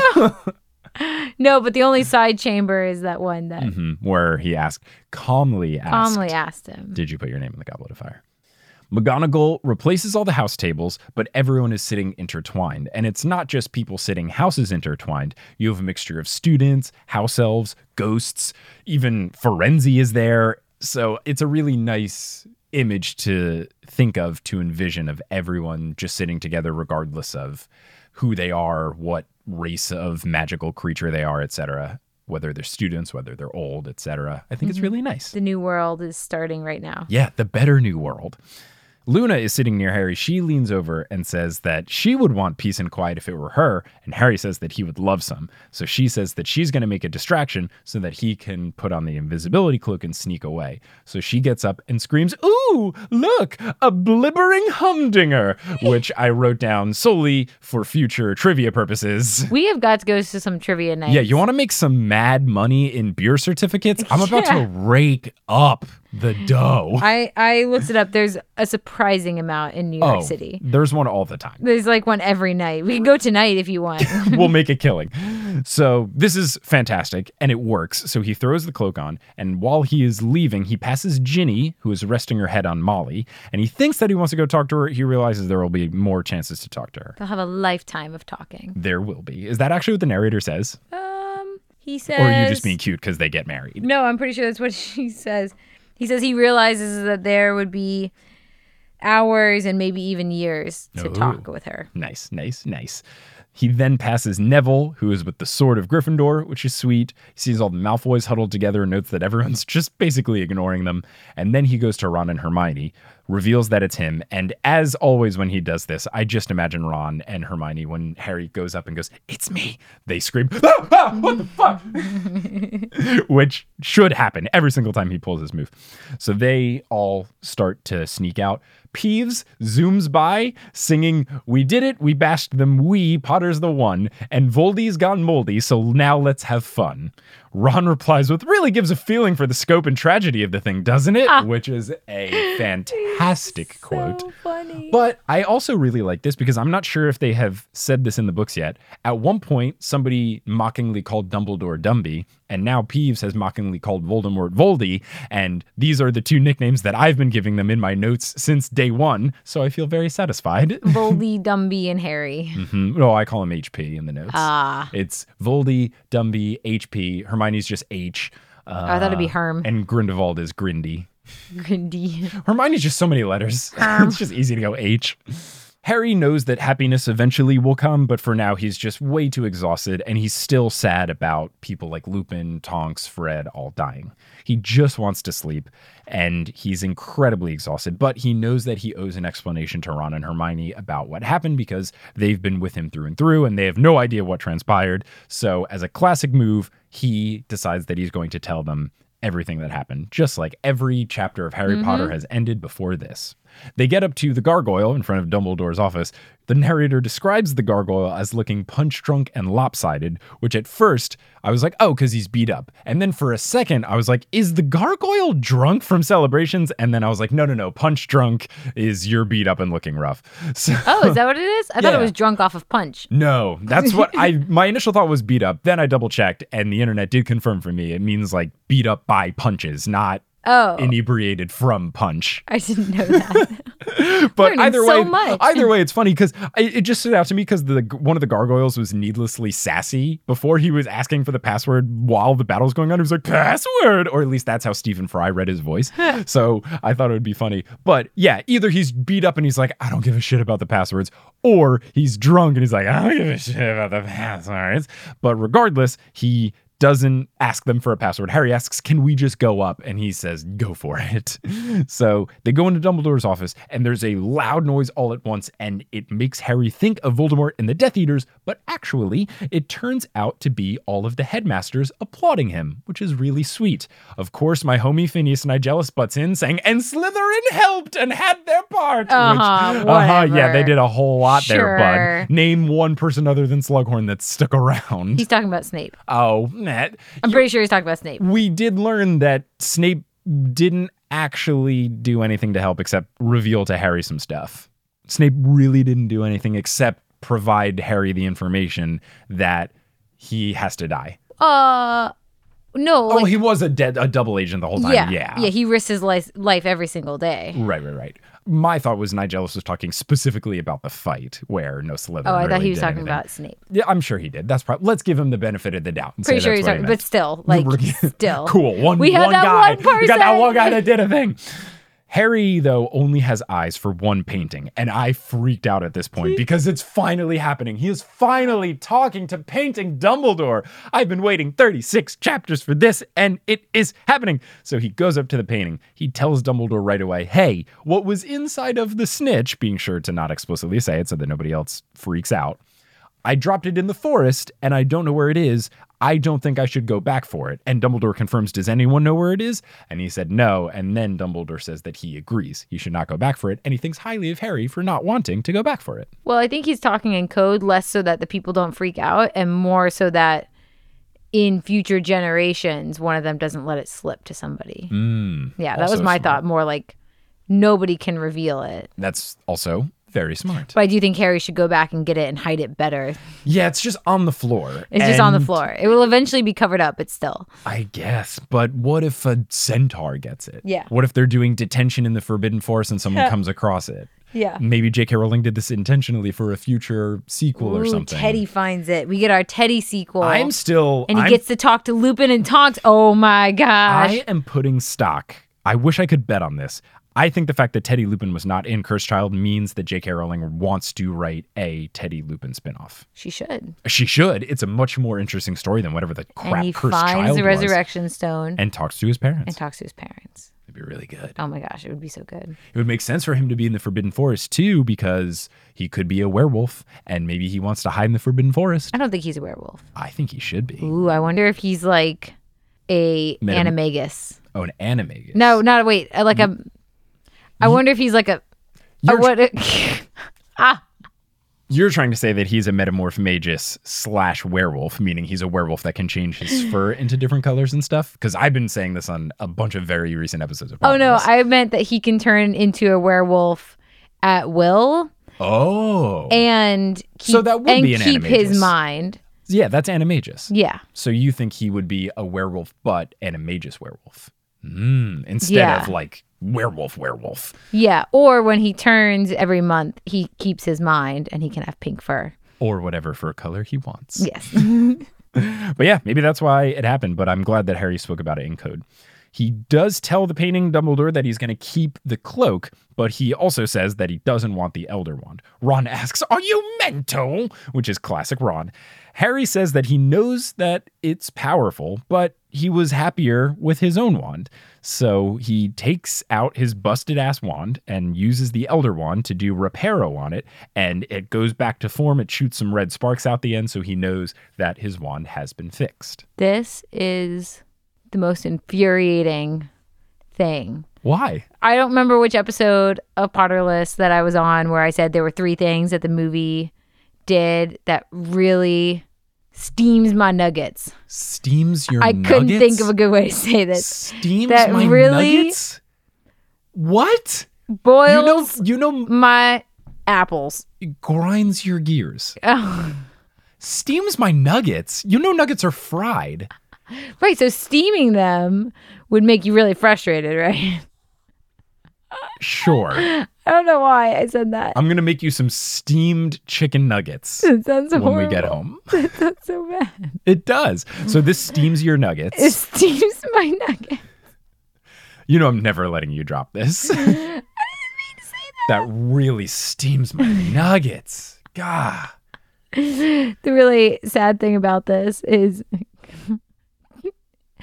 No, but the only side chamber is that one that Mhm, where he asked, calmly asked, calmly asked him. did you put your name in the Goblet of Fire? McGonagall replaces all the house tables, but everyone is sitting intertwined. And it's not just people sitting houses intertwined. You have a mixture of students, house elves, ghosts, even Firenze is there. So it's a really nice image to think of, to envision, of everyone just sitting together regardless of who they are, what race of magical creature they are, et cetera. Whether they're students, whether they're old, et cetera. I think it's really nice. The new world is starting right now. Yeah, the better new world. Luna is sitting near Harry. She leans over and says that she would want peace and quiet if it were her, and Harry says that he would love some. So she says that she's going to make a distraction so that he can put on the invisibility cloak and sneak away. So she gets up and screams, "Ooh, look, a blibbering humdinger," which I wrote down solely for future trivia purposes. We have got to go to some trivia nights. Yeah, you want to make some mad money in beer certificates? I'm about Yeah. to rake up the dough. I, I looked it up. There's a surprising amount in New York Oh, City. there's one all the time. There's like one every night. We can go tonight if you want. We'll make a killing. So this is fantastic, and it works. So he throws the cloak on, and while he is leaving, he passes Ginny, who is resting her head on Molly, and he thinks that he wants to go talk to her. He realizes there will be more chances to talk to her. They'll have a lifetime of talking. There will be. Is that actually what the narrator says? Um, he says. Or are you just being cute because they get married? No, I'm pretty sure that's what she says. He says he realizes that there would be hours and maybe even years to Ooh. talk with her. Nice, nice, nice. He then passes Neville, who is with the Sword of Gryffindor, which is sweet. He sees all the Malfoys huddled together and notes that everyone's just basically ignoring them. And then he goes to Ron and Hermione, reveals that it's him. And as always when he does this, I just imagine Ron and Hermione, when Harry goes up and goes, "It's me," they scream, "Ah, ah, what the fuck?" Which should happen every single time he pulls his move. So they all start to sneak out. Peeves zooms by singing, "We did it, we bashed them, we, Potter's the one, and Voldy's gone moldy, so now let's have fun." Ron replies with, "Really gives a feeling for the scope and tragedy of the thing, doesn't it?" Ah. Which is a fantastic quote. So funny. But I also really like this because I'm not sure if they have said this in the books yet. At one point, somebody mockingly called Dumbledore Dumby, and now Peeves has mockingly called Voldemort Voldy, and these are the two nicknames that I've been giving them in my notes since day one, so I feel very satisfied. Voldy, Dumby, and Harry. hmm No, I call him H P in the notes. Ah. It's Voldy, Dumby, H P. Hermione's just H. Uh, I thought it'd be Herm. And Grindelwald is Grindy. Grindy. Hermione's just so many letters. It's just easy to go H. Harry knows that happiness eventually will come, but for now he's just way too exhausted, and he's still sad about people like Lupin, Tonks, Fred all dying. He just wants to sleep, and he's incredibly exhausted, but he knows that he owes an explanation to Ron and Hermione about what happened because they've been with him through and through, and they have no idea what transpired. So as a classic move, he decides that he's going to tell them everything that happened, just like every chapter of Harry Mm-hmm. Potter has ended before this. They get up to the gargoyle in front of Dumbledore's office. The narrator describes the gargoyle as looking punch-drunk and lopsided, which at first I was like, oh, because he's beat up. And then for a second, I was like, is the gargoyle drunk from celebrations? And then I was like, no, no, no, punch-drunk is you're beat up and looking rough. So, Oh, is that what it is? I thought Yeah. it was drunk off of punch. no, that's what I, my initial thought was beat up. Then I double checked and the internet did confirm for me. It means like beat up by punches, not Oh, inebriated from punch. I didn't know that. But Learning either so way, much. either way, it's funny because it just stood out to me because the one of the gargoyles was needlessly sassy before he was asking for the password while the battle's going on. He was like, "Password," or at least that's how Stephen Fry read his voice. So I thought it would be funny. But yeah, either he's beat up and he's like, "I don't give a shit about the passwords," or he's drunk and he's like, "I don't give a shit about the passwords." But regardless, he doesn't ask them for a password. Harry asks, can we just go up? And he says, go for it. So they go into Dumbledore's office, and there's a loud noise all at once, and it makes Harry think of Voldemort and the Death Eaters, but actually, it turns out to be all of the headmasters applauding him, which is really sweet. Of course, my homie Phineas Nigellus butts in, saying, and Slytherin helped and had their part. Uh-huh, which, uh-huh, yeah, they whatever. did a whole lot Sure. there, bud. Name one person other than Slughorn that's stuck around. He's talking about Snape. Oh, Matt. I'm pretty sure he's talking about Snape. We did learn that Snape didn't actually do anything to help except reveal to Harry some stuff. Snape really didn't do anything except provide Harry the information that he has to die. Uh, no. Oh, like, he was a dead, a double agent the whole time. yeah, Yeah. yeah. He risks his life, life every single day. Right, right, right. My thought was Nigellus was talking specifically about the fight where no Slytherin Oh, I thought really he was did talking anything. about Snape. Yeah, I'm sure he did. That's probably. Let's give him the benefit of the doubt. And Pretty say sure that's he's what he talking, meant. but still, like, still. Cool. One, We had one that guy. one We got that person. one guy that did a thing. Harry, though, only has eyes for one painting, and I freaked out at this point because it's finally happening. He is finally talking to Painting Dumbledore. I've been waiting thirty-six chapters for this, and it is happening. So he goes up to the painting. He tells Dumbledore right away, hey, what was inside of the snitch, being sure to not explicitly say it so that nobody else freaks out, I dropped it in the forest, and I don't know where it is. I don't think I should go back for it. And Dumbledore confirms, does anyone know where it is? And he said no. And then Dumbledore says that he agrees. He should not go back for it. And he thinks highly of Harry for not wanting to go back for it. Well, I think he's talking in code less so that the people don't freak out and more so that in future generations, one of them doesn't let it slip to somebody. Mm, Yeah, that was also my smart. thought. More like nobody can reveal it. That's also very smart. But I do think Harry should go back and get it and hide it better. Yeah, it's just on the floor. It's just on the And floor. It will eventually be covered up, but still. I guess. But what if a centaur gets it? Yeah. What if they're doing detention in the Forbidden Forest and someone comes across it? Yeah. Maybe J K. Rowling did this intentionally for a future sequel or Ooh, something. Teddy finds it. We get our Teddy sequel. I'm still. and he I'm, gets to talk to Lupin and Tonks. Oh my gosh. I am putting stock. I wish I could bet on this. I think the fact that Teddy Lupin was not in Cursed Child means that J K. Rowling wants to write a Teddy Lupin spinoff. She should. She should. It's a much more interesting story than whatever the crap And he Cursed finds Child the was. resurrection stone And talks to his parents. and talks to his parents. It'd be really good. Oh my gosh, it would be so good. It would make sense for him to be in the Forbidden Forest too, because he could be a werewolf and maybe he wants to hide in the Forbidden Forest. I don't think he's a werewolf. I think he should be. Ooh, I wonder if he's like a Metam- animagus. Oh, an animagus. No, not wait, uh, like a. I wonder if he's like a. a You're- what? ah, You're trying to say that he's a metamorph magus slash werewolf, meaning he's a werewolf that can change his fur into different colors and stuff? Because I've been saying this on a bunch of very recent episodes of oh no, Potterless. I meant that he can turn into a werewolf at will Oh. and keep, So that would and be an keep his animagus. mind. Yeah, that's animagus. Yeah. So you think he would be a werewolf, but animagus werewolf. Mm, instead Yeah. of like werewolf werewolf. Yeah. Or when he turns every month, he keeps his mind and he can have pink fur. Or whatever fur color he wants. Yes. But yeah, maybe that's why it happened, but I'm glad that Harry spoke about it in code. He does tell the painting Dumbledore that he's going to keep the cloak, but he also says that he doesn't want the Elder Wand. Ron asks, are you mental? Which is classic Ron. Harry says that he knows that it's powerful, but he was happier with his own wand. So he takes out his busted ass wand and uses the Elder Wand to do Reparo on it, and it goes back to form. It shoots some red sparks out the end, so he knows that his wand has been fixed. This is the most infuriating thing. Why? I don't remember which episode of Potterless that I was on where I said there were three things that the movie did that really steams my nuggets. Steams your I nuggets? couldn't think of a good way to say this. Steams that my really- nuggets? What? Boils You know, you know, my apples. grinds your gears. Oh. Steams my nuggets? You know nuggets are fried. Right, so steaming them would make you really frustrated, right? Sure. I don't know why I said that. I'm going to make you some steamed chicken nuggets It sounds when horrible. we get home. It sounds so bad. It does. So this steams your It nuggets. steams my nugget. You know I'm never letting you drop this. I didn't mean to say that. That really steams my nuggets. God. The really sad thing about this is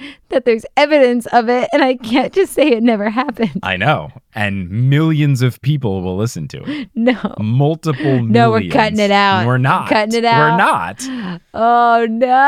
that there's evidence of it, and I can't just say it never happened. I know. And millions of people will listen to it. No. Multiple millions. No, we're cutting it out. We're not. Cutting it out. We're not. Oh,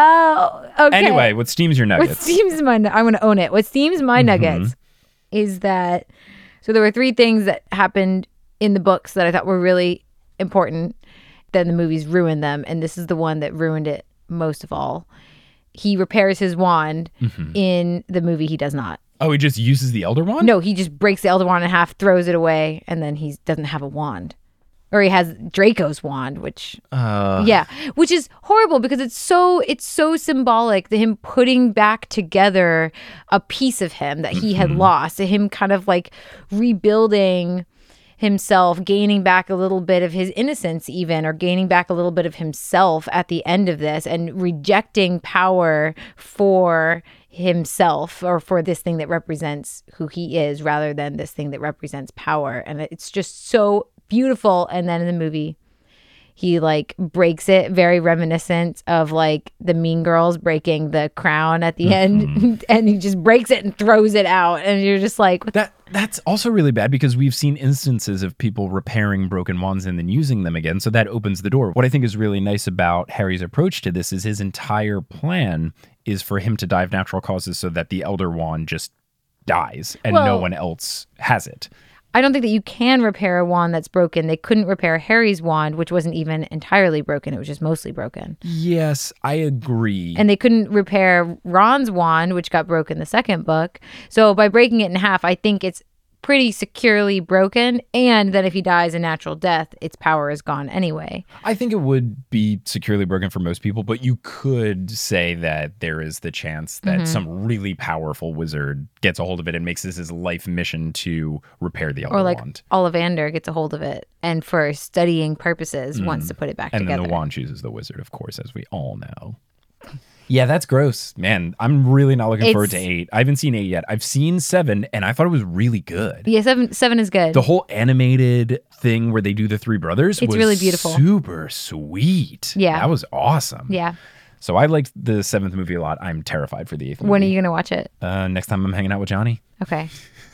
no. Okay. Anyway, what steams your nuggets? What steams my nu- I'm going to own it. What steams my Mm-hmm. nuggets is that, so there were three things that happened in the books that I thought were really important. Then the movies ruined them. And this is the one that ruined it most of all. He repairs his wand. Mm-hmm. In the movie, he does not. Oh, he just uses the Elder Wand? No, he just breaks the Elder Wand in half, throws it away, and then he doesn't have a wand. Or he has Draco's wand, which Uh, yeah, which is horrible because it's so it's so symbolic that him putting back together a piece of him that he had lost, to him kind of like rebuilding himself, gaining back a little bit of his innocence even, or gaining back a little bit of himself at the end of this, and rejecting power for himself or for this thing that represents who he is rather than this thing that represents power. And it's just so beautiful. And then in the movie, he like breaks it, very reminiscent of like the Mean Girls breaking the crown at the Mm-hmm. end. And he just breaks it and throws it out. And you're just like, what the- That that's also really bad because we've seen instances of people repairing broken wands and then using them again. So that opens the door. What I think is really nice about Harry's approach to this is his entire plan is for him to die of natural causes so that the Elder Wand just dies and no Well- one else has it. I don't think that you can repair a wand that's broken. They couldn't repair Harry's wand, which wasn't even entirely broken. It was just mostly broken. Yes, I agree. And they couldn't repair Ron's wand, which got broken in the second book. So by breaking it in half, I think it's pretty securely broken. And then if he dies a natural death, its power is gone anyway. I think it would be securely broken for most people, but you could say that there is the chance that Mm-hmm. some really powerful wizard gets a hold of it and makes this his life mission to repair the Elder Or like Wand. Ollivander gets a hold of it and for studying purposes wants to put it back And together. then the wand chooses the wizard, of course, as we all know. Yeah, that's gross. Man, I'm really not looking forward to It's- eight. I haven't seen eight yet. I've seen seven, and I thought it was really good. Yeah, seven seven is good. The whole animated thing where they do the three brothers It's was really beautiful. super sweet. Yeah. That was awesome. yeah. So I liked the seventh movie a lot. I'm terrified for the eighth movie. When are you going to watch it? Uh, next time I'm hanging out with Johnny. Okay.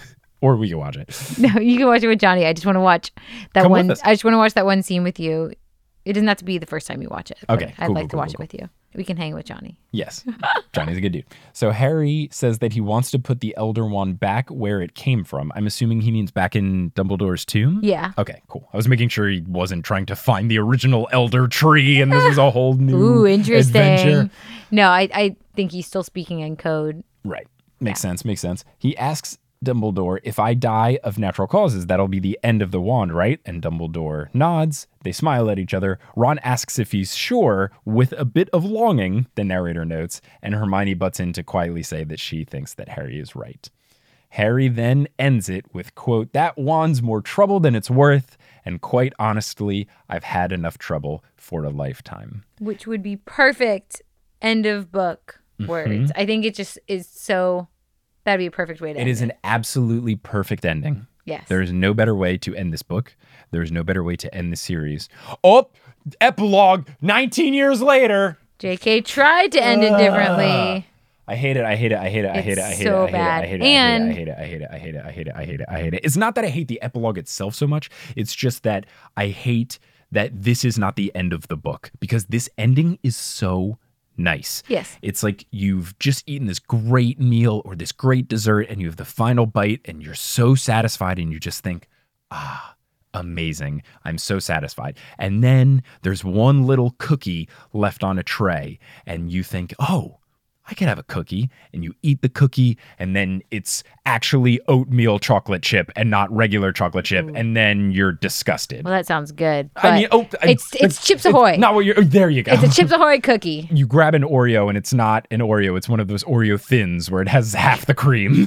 Or we can watch it. No, you can watch it with Johnny. I just want to watch that Come with one. us. I just want to watch that one scene with you. It doesn't have to be the first time you watch it. but Okay, I'd cool, like cool, to cool, watch cool, it with you. We can hang with Johnny. Yes. Johnny's a good dude. So Harry says that he wants to put the Elder Wand back where it came from. I'm assuming he means back in Dumbledore's tomb? Yeah. Okay, cool. I was making sure he wasn't trying to find the original Elder Tree and this was a whole new Ooh, interesting. adventure. No, I, I think he's still speaking in code. Right. Makes sense. Makes sense. He asks Dumbledore, if I die of natural causes, that'll be the end of the wand, right? And Dumbledore nods. They smile at each other. Ron asks if he's sure, with a bit of longing, the narrator notes, and Hermione butts in to quietly say that she thinks that Harry is right. Harry then ends it with, quote, that wand's more trouble than it's worth, and quite honestly, I've had enough trouble for a lifetime. Which would be perfect end of book Mm-hmm. words. I think it just is so, that'd be a perfect way to It end is an absolutely perfect ending. Yes. There is no better way to end this book. There is no better way to end the series. Oh, epilogue nineteen years later. J K tried to end it differently. I hate it. I hate it. I hate it. I hate it. I It's hate so it. I hate bad. it. I hate it. And- I hate it. I hate it. I hate it. I hate it. I hate it. I hate it. It's not that I hate the epilogue itself so much. It's just that I hate that this is not the end of the book because this ending is so nice. Yes. It's like you've just eaten this great meal or this great dessert and you have the final bite and you're so satisfied and you just think, ah, amazing. I'm so satisfied. And then there's one little cookie left on a tray and you think, oh, I could have a cookie, and you eat the cookie, and then it's actually oatmeal chocolate chip and not regular chocolate chip, and then you're disgusted. Well, that sounds good. I mean, but oh, I- it's it's Chips Ahoy. Not what you're. oh, There you go. It's a Chips Ahoy cookie. You grab an Oreo, and it's not an Oreo. It's one of those Oreo thins where it has half the cream.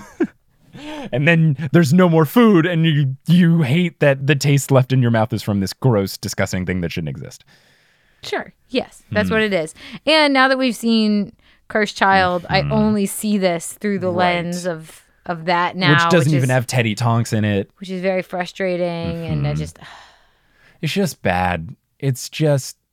And then there's no more food, and you you hate that the taste left in your mouth is from this gross, disgusting thing that shouldn't exist. Sure. Yes, that's Hmm. what it is. And now that we've seen Cursed Child, I only see this through the Mm-hmm. Right. lens of of that now, which doesn't even is, have Teddy Tonks in it. which is very frustrating, and Mm-hmm. I just It's just bad. It's just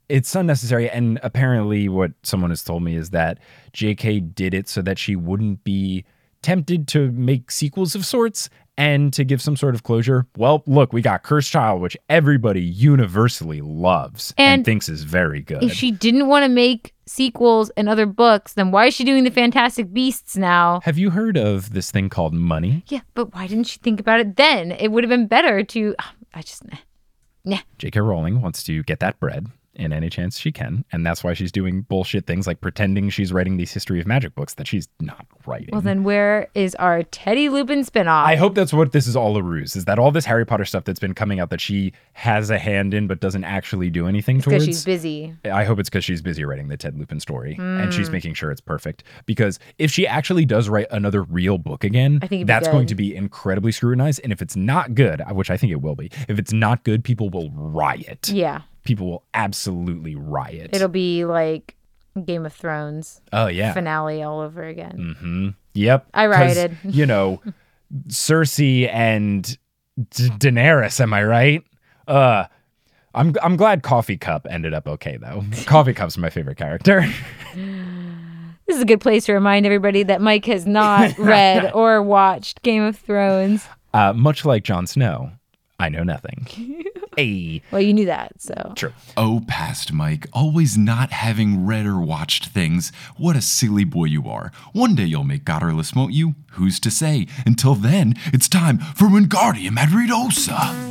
it's unnecessary. And apparently what someone has told me is that J K did it so that she wouldn't be tempted to make sequels of sorts and to give some sort of closure. Well, look, we got Cursed Child, which everybody universally loves and, and thinks is very good. If she didn't want to make sequels and other books, then why is she doing the Fantastic Beasts now? Have you heard of this thing called money? Yeah, but why didn't she think about it then? It would have been better to... I just... Nah. J K Rowling wants to get that bread in any chance she can, and that's why she's doing bullshit things like pretending she's writing these History of Magic books that she's not writing. Well, then where is our Teddy Lupin spinoff? I hope that's what this is all a ruse, is that all this Harry Potter stuff that's been coming out that she has a hand in but doesn't actually do anything it's towards. Because she's busy. I hope it's because she's busy writing the Ted Lupin story, mm. and she's making sure it's perfect. Because if she actually does write another real book again, I think that's good. going to be incredibly scrutinized, and if it's not good, which I think it will be, if it's not good, people will riot. Yeah. People will absolutely riot. It'll be like Game of Thrones. Oh, yeah. Finale all over again. Mm-hmm. Yep. I rioted. You know, Cersei and D- Daenerys, am I right? Uh, I'm I'm glad Coffee Cup ended up okay, though. Coffee Cup's my favorite character. This is a good place to remind everybody that Mike has not read or watched Game of Thrones. Uh, much like Jon Snow, I know nothing. Hey. Well, you knew that, so. True. Oh, past Mike, always not having read or watched things. What a silly boy you are. One day you'll make Godderless, won't you? Who's to say? Until then, it's time for Wingardium Adridosa.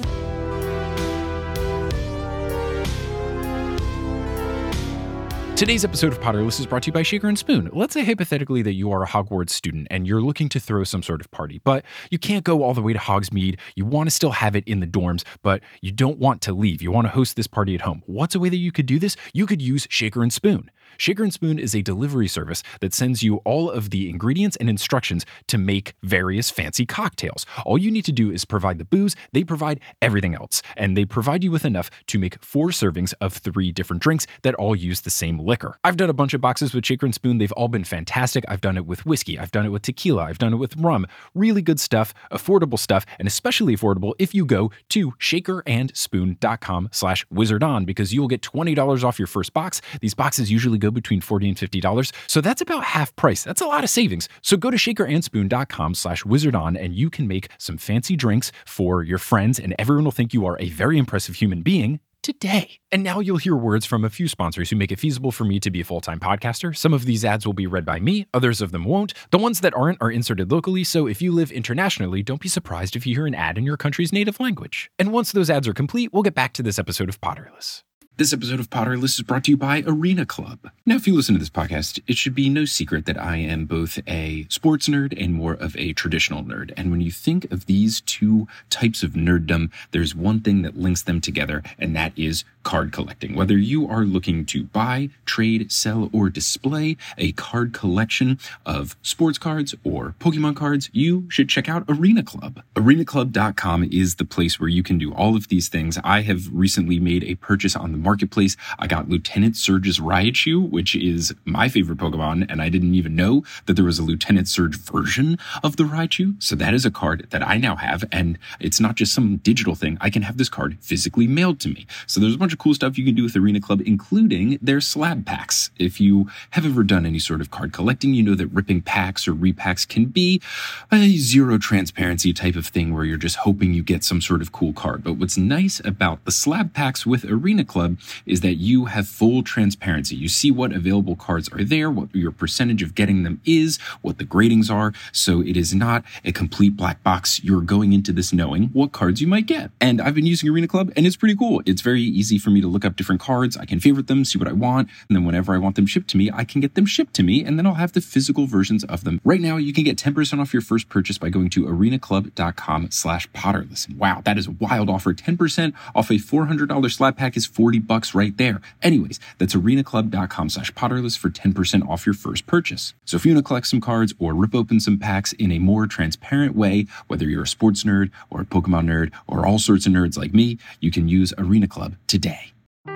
Today's episode of Potterless is brought to you by Shaker and Spoon. Let's say hypothetically that you are a Hogwarts student and you're looking to throw some sort of party, but you can't go all the way to Hogsmeade. You want to still have it in the dorms, but you don't want to leave. You want to host this party at home. What's a way that you could do this? You could use Shaker and Spoon. Shaker and Spoon is a delivery service that sends you all of the ingredients and instructions to make various fancy cocktails. All you need to do is provide the booze, they provide everything else, and they provide you with enough to make four servings of three different drinks that all use the same liquor. I've done a bunch of boxes with Shaker and Spoon. They've all been fantastic. I've done it with whiskey. I've done it with tequila. I've done it with rum. Really good stuff, affordable stuff, and especially affordable if you go to shakerandspoon.com slash wizardon because you will get twenty dollars off your first box. These boxes usually go between forty dollars and fifty dollars. So that's about half price. That's a lot of savings. So go to shakerandspoon.com slash wizardon and you can make some fancy drinks for your friends and everyone will think you are a very impressive human being today. And now you'll hear words from a few sponsors who make it feasible for me to be a full-time podcaster. Some of these ads will be read by me, others of them won't. The ones that aren't are inserted locally, so if you live internationally, don't be surprised if you hear an ad in your country's native language. And once those ads are complete, we'll get back to this episode of Potterless. This episode of Potterless is brought to you by Arena Club. Now, if you listen to this podcast, it should be no secret that I am both a sports nerd and more of a traditional nerd. And when you think of these two types of nerddom, there's one thing that links them together, and that is card collecting. Whether you are looking to buy, trade, sell, or display a card collection of sports cards or Pokemon cards, you should check out Arena Club. arena club dot com is the place where you can do all of these things. I have recently made a purchase on the marketplace. I got Lieutenant Surge's Raichu, which is my favorite Pokemon, and I didn't even know that there was a Lieutenant Surge version of the Raichu. So that is a card that I now have, and it's not just some digital thing. I can have this card physically mailed to me. So there's a bunch of cool stuff you can do with Arena Club, including their slab packs. If you have ever done any sort of card collecting, you know that ripping packs or repacks can be a zero transparency type of thing where you're just hoping you get some sort of cool card. But what's nice about the slab packs with Arena Club is that you have full transparency. You see what available cards are there, what your percentage of getting them is, what the gradings are. So it is not a complete black box. You're going into this knowing what cards you might get. And I've been using Arena Club and it's pretty cool. It's very easy for me to look up different cards. I can favorite them, see what I want. And then whenever I want them shipped to me, I can get them shipped to me and then I'll have the physical versions of them. Right now, you can get ten percent off your first purchase by going to arena club dot com slash potterless. Wow, that is a wild offer. ten percent off a four hundred dollars slab pack is forty bucks right there. Anyways, that's arena club dot com slash potterless for ten percent off your first purchase. So if you want to collect some cards or rip open some packs in a more transparent way, whether you're a sports nerd or a Pokemon nerd or all sorts of nerds like me, you can use Arena Club today.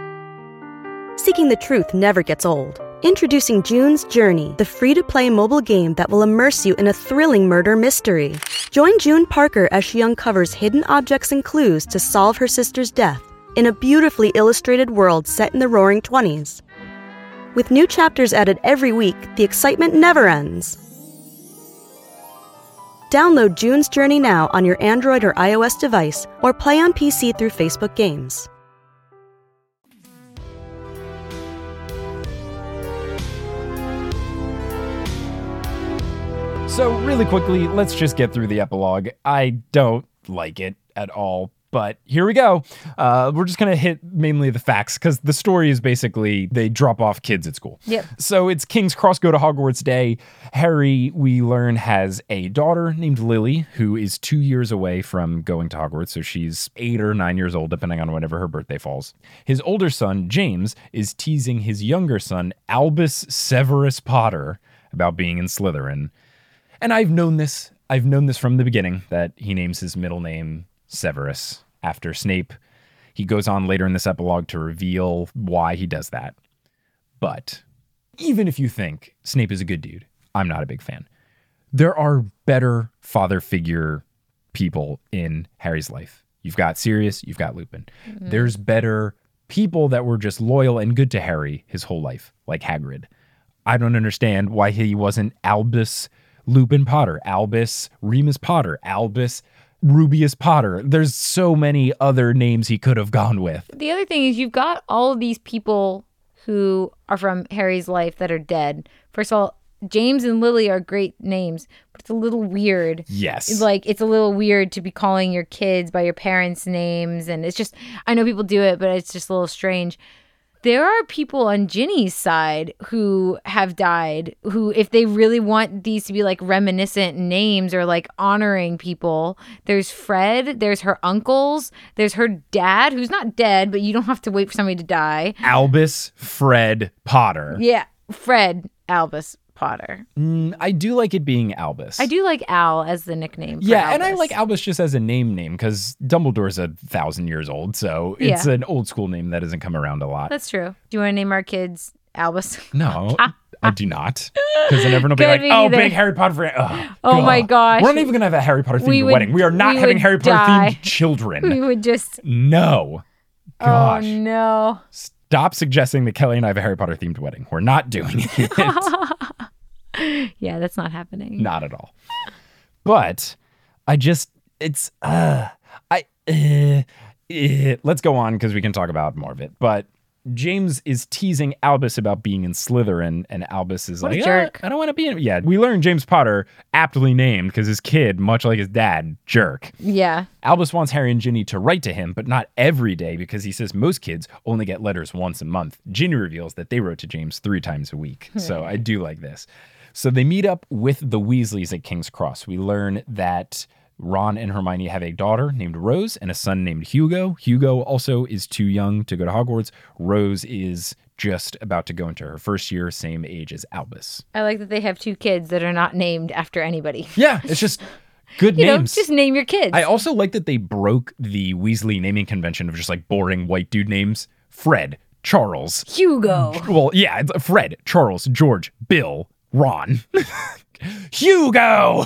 Seeking the truth never gets old. Introducing June's Journey, the free-to-play mobile game that will immerse you in a thrilling murder mystery. Join June Parker as she uncovers hidden objects and clues to solve her sister's death. in a beautifully illustrated world set in the Roaring Twenties. With new chapters added every week, the excitement never ends. Download June's Journey now on your Android or iOS device, or play on P C through Facebook Games. So really quickly, let's just get through the epilogue. I don't like it at all, but here we go. Uh, we're just going to hit mainly the facts because the story is basically they drop off kids at school. Yep. So it's King's Cross Go to Hogwarts Day. Harry, we learn, has a daughter named Lily who is two years away from going to Hogwarts. So she's eight or nine years old, depending on whenever her birthday falls. His older son, James, is teasing his younger son, Albus Severus Potter, about being in Slytherin. And I've known this. I've known this from the beginning, that he names his middle name Severus after Snape. He goes on later in this epilogue to reveal why he does that. But even if you think Snape is a good dude, I'm not a big fan. There are better father figure people in Harry's life. You've got Sirius, you've got Lupin. Mm-hmm. There's better people that were just loyal and good to Harry his whole life, like Hagrid. I don't understand why he wasn't Albus Lupin Potter, Albus Remus Potter, Albus Rubius Potter. There's so many other names he could have gone with. The other thing is you've got all of these people who are from Harry's life that are dead. First of all, James and Lily are great names, but it's a little weird. Yes. It's like, it's a little weird to be calling your kids by your parents' names. And it's just, I know people do it, but it's just a little strange. There are people on Ginny's side who have died, who, if they really want these to be like reminiscent names or like honoring people, there's Fred, there's her uncles, there's her dad, who's not dead, but you don't have to wait for somebody to die. Albus Fred Potter. Yeah, Fred Albus Potter. Mm, I do like it being Albus. I do like Al as the nickname. For yeah, Albus. and I like Albus just as a name name because Dumbledore's a thousand years old, so it's Yeah. an old school name that doesn't come around a lot. That's true. Do you want to name our kids Albus? No, I do not. Because then everyone will be Good, like, me oh, neither. big Harry Potter fan. Ugh, Oh God. my gosh. We're not even going to have a Harry Potter themed We would- wedding. We are not we having would Harry Potter die. themed children. We would just. No. Gosh. Oh no. Stop suggesting that Kelly and I have a Harry Potter themed wedding. We're not doing it. Yeah, that's not happening. Not at all. But I just, it's, uh, I, uh, uh, let's go on because we can talk about more of it. But James is teasing Albus about being in Slytherin, and Albus is What a like, jerk. "Ah, I don't want to be in. Yeah, we learn James Potter, aptly named because his kid, much like his dad, jerk. Yeah. Albus wants Harry and Ginny to write to him, but not every day because he says most kids only get letters once a month. Ginny reveals that they wrote to James three times a week. So I do like this. So they meet up with the Weasleys at King's Cross. We learn that Ron and Hermione have a daughter named Rose and a son named Hugo. Hugo also is too young to go to Hogwarts. Rose is just about to go into her first year, same age as Albus. I like that they have two kids that are not named after anybody. Yeah, it's just good You names. know, just name your kids. I also like that they broke the Weasley naming convention of just like boring white dude names. Fred, Charles. Hugo. Well, yeah, it's Fred, Charles, George, Bill, Ron. Hugo!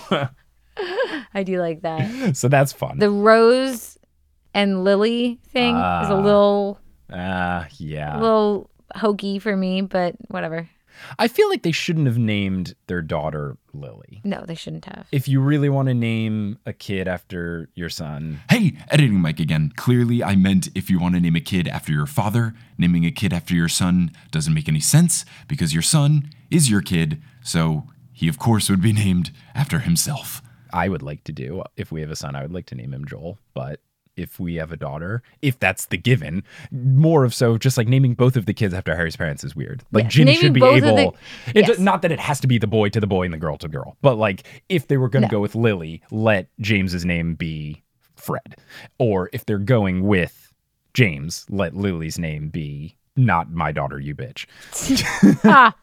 I do like that. So that's fun. The Rose and Lily thing is a Ah. little, Ah, yeah. a little hokey for me, but whatever. I feel like they shouldn't have named their daughter Lily. No, they shouldn't have. If you really want to name a kid after your son, Hey, editing Mike again. Clearly, I meant if you want to name a kid after your father, naming a kid after your son doesn't make any sense because your son is your kid, so he, of course, would be named after himself. I would like to do, if we have a son, I would like to name him Joel. But if we have a daughter, if that's the given, more of so just like naming both of the kids after Harry's parents is weird. Like Yeah, Ginny naming should be both of able, the- it, Yes. not that it has to be the boy to the boy and the girl to girl, but like if they were going to No. go with Lily, let James's name be Fred. Or if they're going with James, let Lily's name be not my daughter, you bitch. Ah.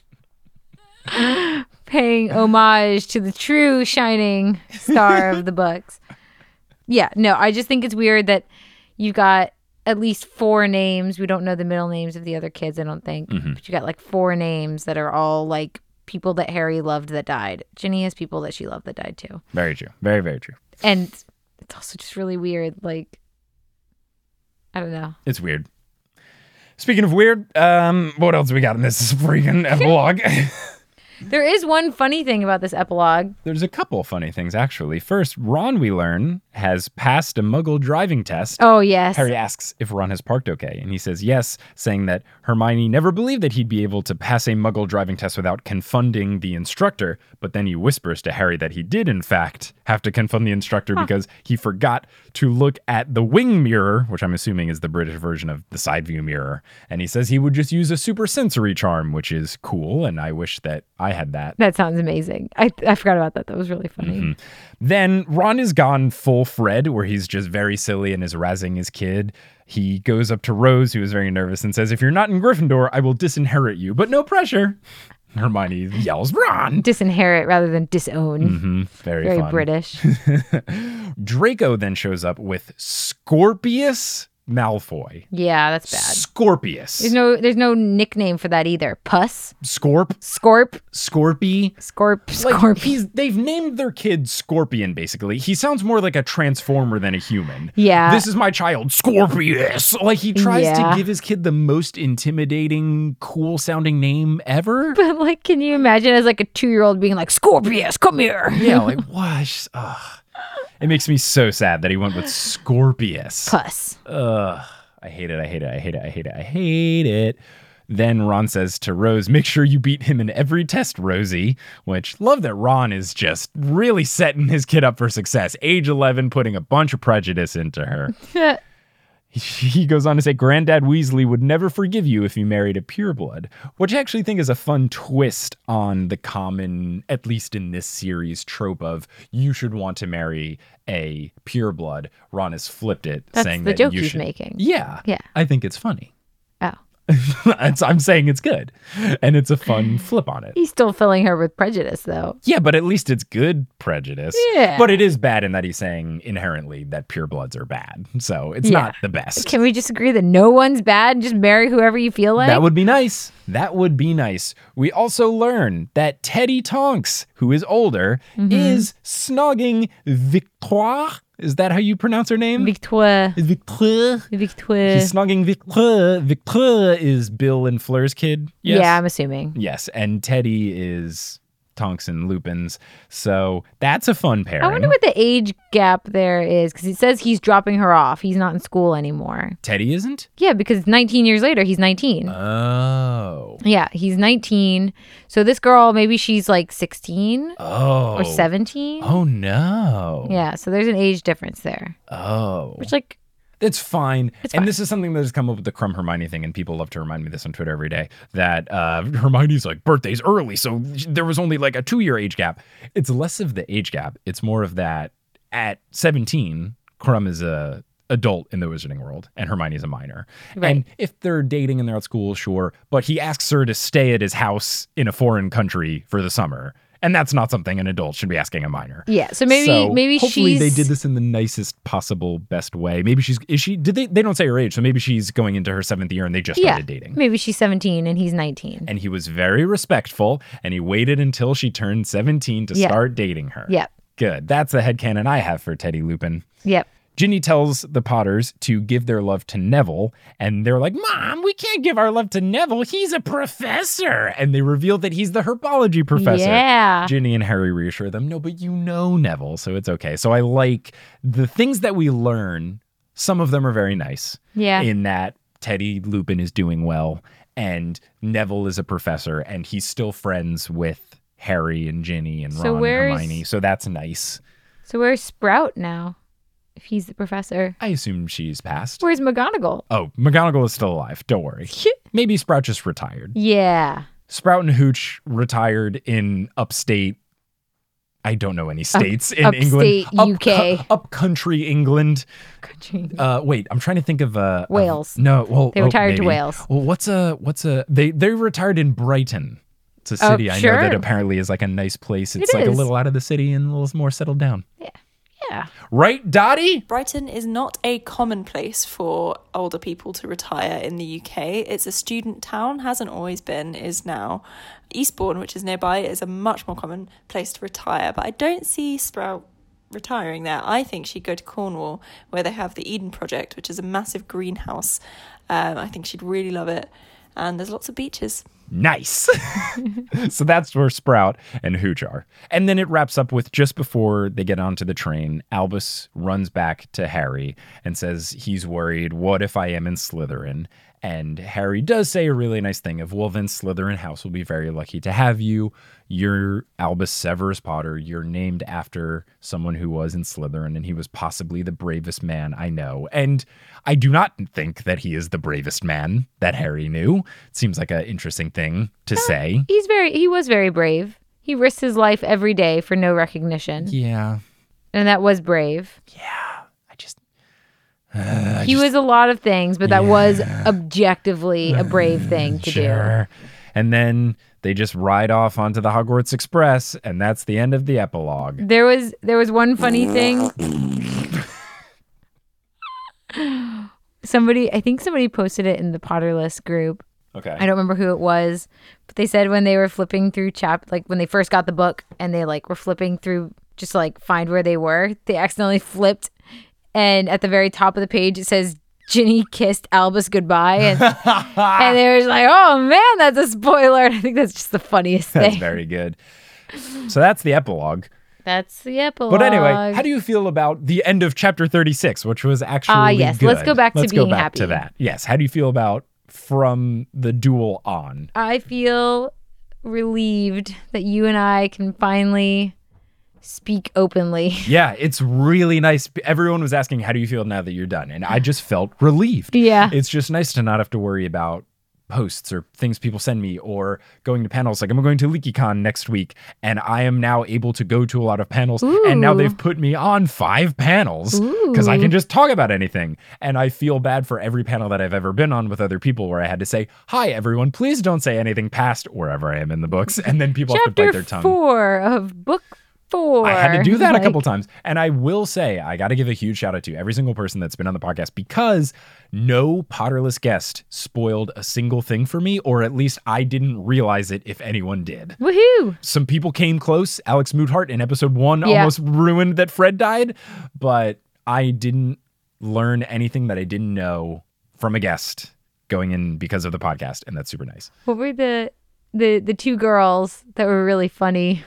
Paying homage to the true shining star of the books. Yeah, no, I just think it's weird that you got at least four names. We don't know the middle names of the other kids, I don't think. Mm-hmm. But you got like four names that are all like people that Harry loved that died. Ginny has people that she loved that died too. Very true. Very, very true. And it's also just really weird. Like, I don't know. It's weird. Speaking of weird, um, what else we got in this freaking epilogue? There is one funny thing about this epilogue. There's a couple funny things, actually. First, Ron, we learn, has passed a Muggle driving test. Oh, yes. Harry asks if Ron has parked okay, and he says yes, saying that Hermione never believed that he'd be able to pass a Muggle driving test without confunding the instructor, but then he whispers to Harry that he did, in fact, have to confund the instructor huh. because he forgot to look at the wing mirror, which I'm assuming is the British version of the side view mirror, and he says he would just use a super sensory charm, which is cool, and I wish that I had that. That sounds amazing. I I forgot about that. That was really funny. Mm-hmm. Then Ron is gone full Fred, where he's just very silly and is razzing his kid. He goes up to Rose, who is very nervous, and says, if you're not in Gryffindor, I will disinherit you, but no pressure. Hermione yells, Ron! Disinherit rather than disown. Mm-hmm. Very, very fun. British. Draco then shows up with Scorpius Malfoy. Yeah, that's bad. Scorpius. There's no there's no nickname for that either. Puss. Scorp. Scorp. Scorpy. Scorp. Like, Scorp. he's they've named their kid Scorpion, basically. He sounds more like a transformer than a human. Yeah. This is my child, Scorpius. Like, he tries Yeah. to give his kid the most intimidating, cool sounding name ever. But like, can you imagine as like a two year old being like, Scorpius, come here. Yeah, like what? Ugh. It makes me so sad that he went with Scorpius. Puss. Ugh. I hate it. I hate it. I hate it. I hate it. I hate it. Then Ron says to Rose, make sure you beat him in every test, Rosie. Which, love that Ron is just really setting his kid up for success. Age eleven, putting a bunch of prejudice into her. He goes on to say, Granddad Weasley would never forgive you if you married a pureblood, which I actually think is a fun twist on the common, at least in this series, trope of you should want to marry a pureblood. Ron has flipped it, That's saying the that joke you he's should. making. Yeah, Yeah. I think it's funny. Oh. It's, I'm saying it's good, and it's a fun flip on it. He's still filling her with prejudice, though. Yeah, but at least it's good prejudice. Yeah. But it is bad in that he's saying inherently that purebloods are bad. So it's Yeah. not the best. Can we just agree that no one's bad and just marry whoever you feel like? That would be nice. That would be nice. We also learn that Teddy Tonks, who is older, Mm-hmm. is snogging Victoire. Is that how you pronounce her name? Victoire. Victoire. Victoire. He's snogging Victoire. Victoire is Bill and Fleur's kid. Yes? Yeah, I'm assuming. Yes, and Teddy is Tonks and Lupin's. So that's a fun pairing. I wonder what the age gap there is, because it says he's dropping her off. He's not in school anymore. Teddy isn't? Yeah, because nineteen years later, he's nineteen. Oh. Yeah, he's nineteen. So this girl, maybe she's like sixteen Oh. or seventeen. Oh, no. Yeah, so there's an age difference there. Oh. Which, like, It's fine. It's and fine. this is something that has come up with the Crumb Hermione thing, and people love to remind me this on Twitter every day, that uh, Hermione's like, birthday's early, so there was only like a two-year age gap. It's less of the age gap. It's more of that at seventeen, Crumb is a adult in the wizarding world, and Hermione's a minor. Right. And if they're dating and they're at school, sure, but he asks her to stay at his house in a foreign country for the summer. And that's not something an adult should be asking a minor. yeah, so maybe So maybe hopefully she's... they did this in the nicest possible best way. Maybe she's is she did they they don't say her age, so maybe she's going into her seventh year and they just Yeah, started dating. maybe she's seventeen and he's nineteen. And he was very respectful and he waited until she turned seventeen to Yeah. start dating her. Yep, Good. That's the headcanon I have for Teddy Lupin. yep. Ginny tells the Potters to give their love to Neville, and they're like, Mom, we can't give our love to Neville. He's a professor. And they reveal that he's the herbology professor. Yeah. Ginny and Harry reassure them, no, but you know Neville, so it's okay. So I like the things that we learn. Some of them are very nice. Yeah. In that Teddy Lupin is doing well, and Neville is a professor, and he's still friends with Harry and Ginny and So Ron where's- and Hermione. So that's nice. So where's Sprout now? If he's the professor. I assume she's passed. Where's McGonagall? Oh, McGonagall is still alive. Don't worry. Maybe Sprout just retired. Yeah. Sprout and Hooch retired in upstate. I don't know any states in upstate England. U K. Up, up country England. Country. Uh, wait, I'm trying to think of uh, Wales. Um, no, well, They oh, retired to maybe. Wales. Well, what's a what's a they they retired in Brighton. It's a Oh, city I sure. know that apparently is like a nice place. It's It like a is. little out of the city and a little more settled down. Yeah. Yeah. Right, Dottie? Brighton is not a common place for older people to retire in the U K. It's a student town, hasn't always been, is now. Eastbourne, which is nearby, is a much more common place to retire, but I don't see Sprout retiring there. I think she'd go to Cornwall, where they have the Eden Project, which is a massive greenhouse. Um, I think she'd really love it. And there's lots of beaches. Nice. So that's where Sprout and Hooch are. And then it wraps up with just before they get onto the train, Albus runs back to Harry and says he's worried, what if I am in Slytherin? And Harry does say a really nice thing of, well, then Slytherin House will be very lucky to have you. You're Albus Severus Potter. You're named after someone who was in Slytherin, and he was possibly the bravest man I know. And I do not think that he is the bravest man that Harry knew. It seems like an interesting thing to say. He's very, he was very brave. He risked his life every day for no recognition. Yeah. And that was brave. Yeah. I just... Uh, he just, was a lot of things, but that yeah. was objectively a brave thing to sure. do. And then they just ride off onto the Hogwarts Express, and that's the end of the epilogue. There was there was one funny thing. Somebody, I think somebody posted it in the Potterless group. Okay. I don't remember who it was, but they said when they were flipping through chap, like when they first got the book and they like were flipping through just to, like find where they were, they accidentally flipped. And at the very top of the page, it says, Ginny kissed Albus goodbye. And, and they were like, oh, man, that's a spoiler. And I think that's just the funniest thing. That's very good. So that's the epilogue. That's the epilogue. But anyway, how do you feel about the end of chapter thirty-six, which was actually Ah, uh, yes. good? Let's go back to Let's being go back happy. to that. Yes. How do you feel about from the duel on? I feel relieved that you and I can finally speak openly. Yeah, it's really nice. Everyone was asking, how do you feel now that you're done? And I just felt relieved. Yeah. It's just nice to not have to worry about posts or things people send me or going to panels. Like I'm going to LeakyCon next week and I am now able to go to a lot of panels. Ooh. And now they've put me on five panels because I can just talk about anything. And I feel bad for every panel that I've ever been on with other people where I had to say, hi, everyone, please don't say anything past wherever I am in the books. And then people have to bite their tongue. Chapter four of book Four. I had to do that like, a couple times. And I will say, I got to give a huge shout out to every single person that's been on the podcast because no Potterless guest spoiled a single thing for me, or at least I didn't realize it if anyone did. Woohoo! Some people came close. Alex Moodhart in episode one yeah. almost ruined that Fred died, but I didn't learn anything that I didn't know from a guest going in because of the podcast, and that's super nice. What were the the the two girls that were really funny?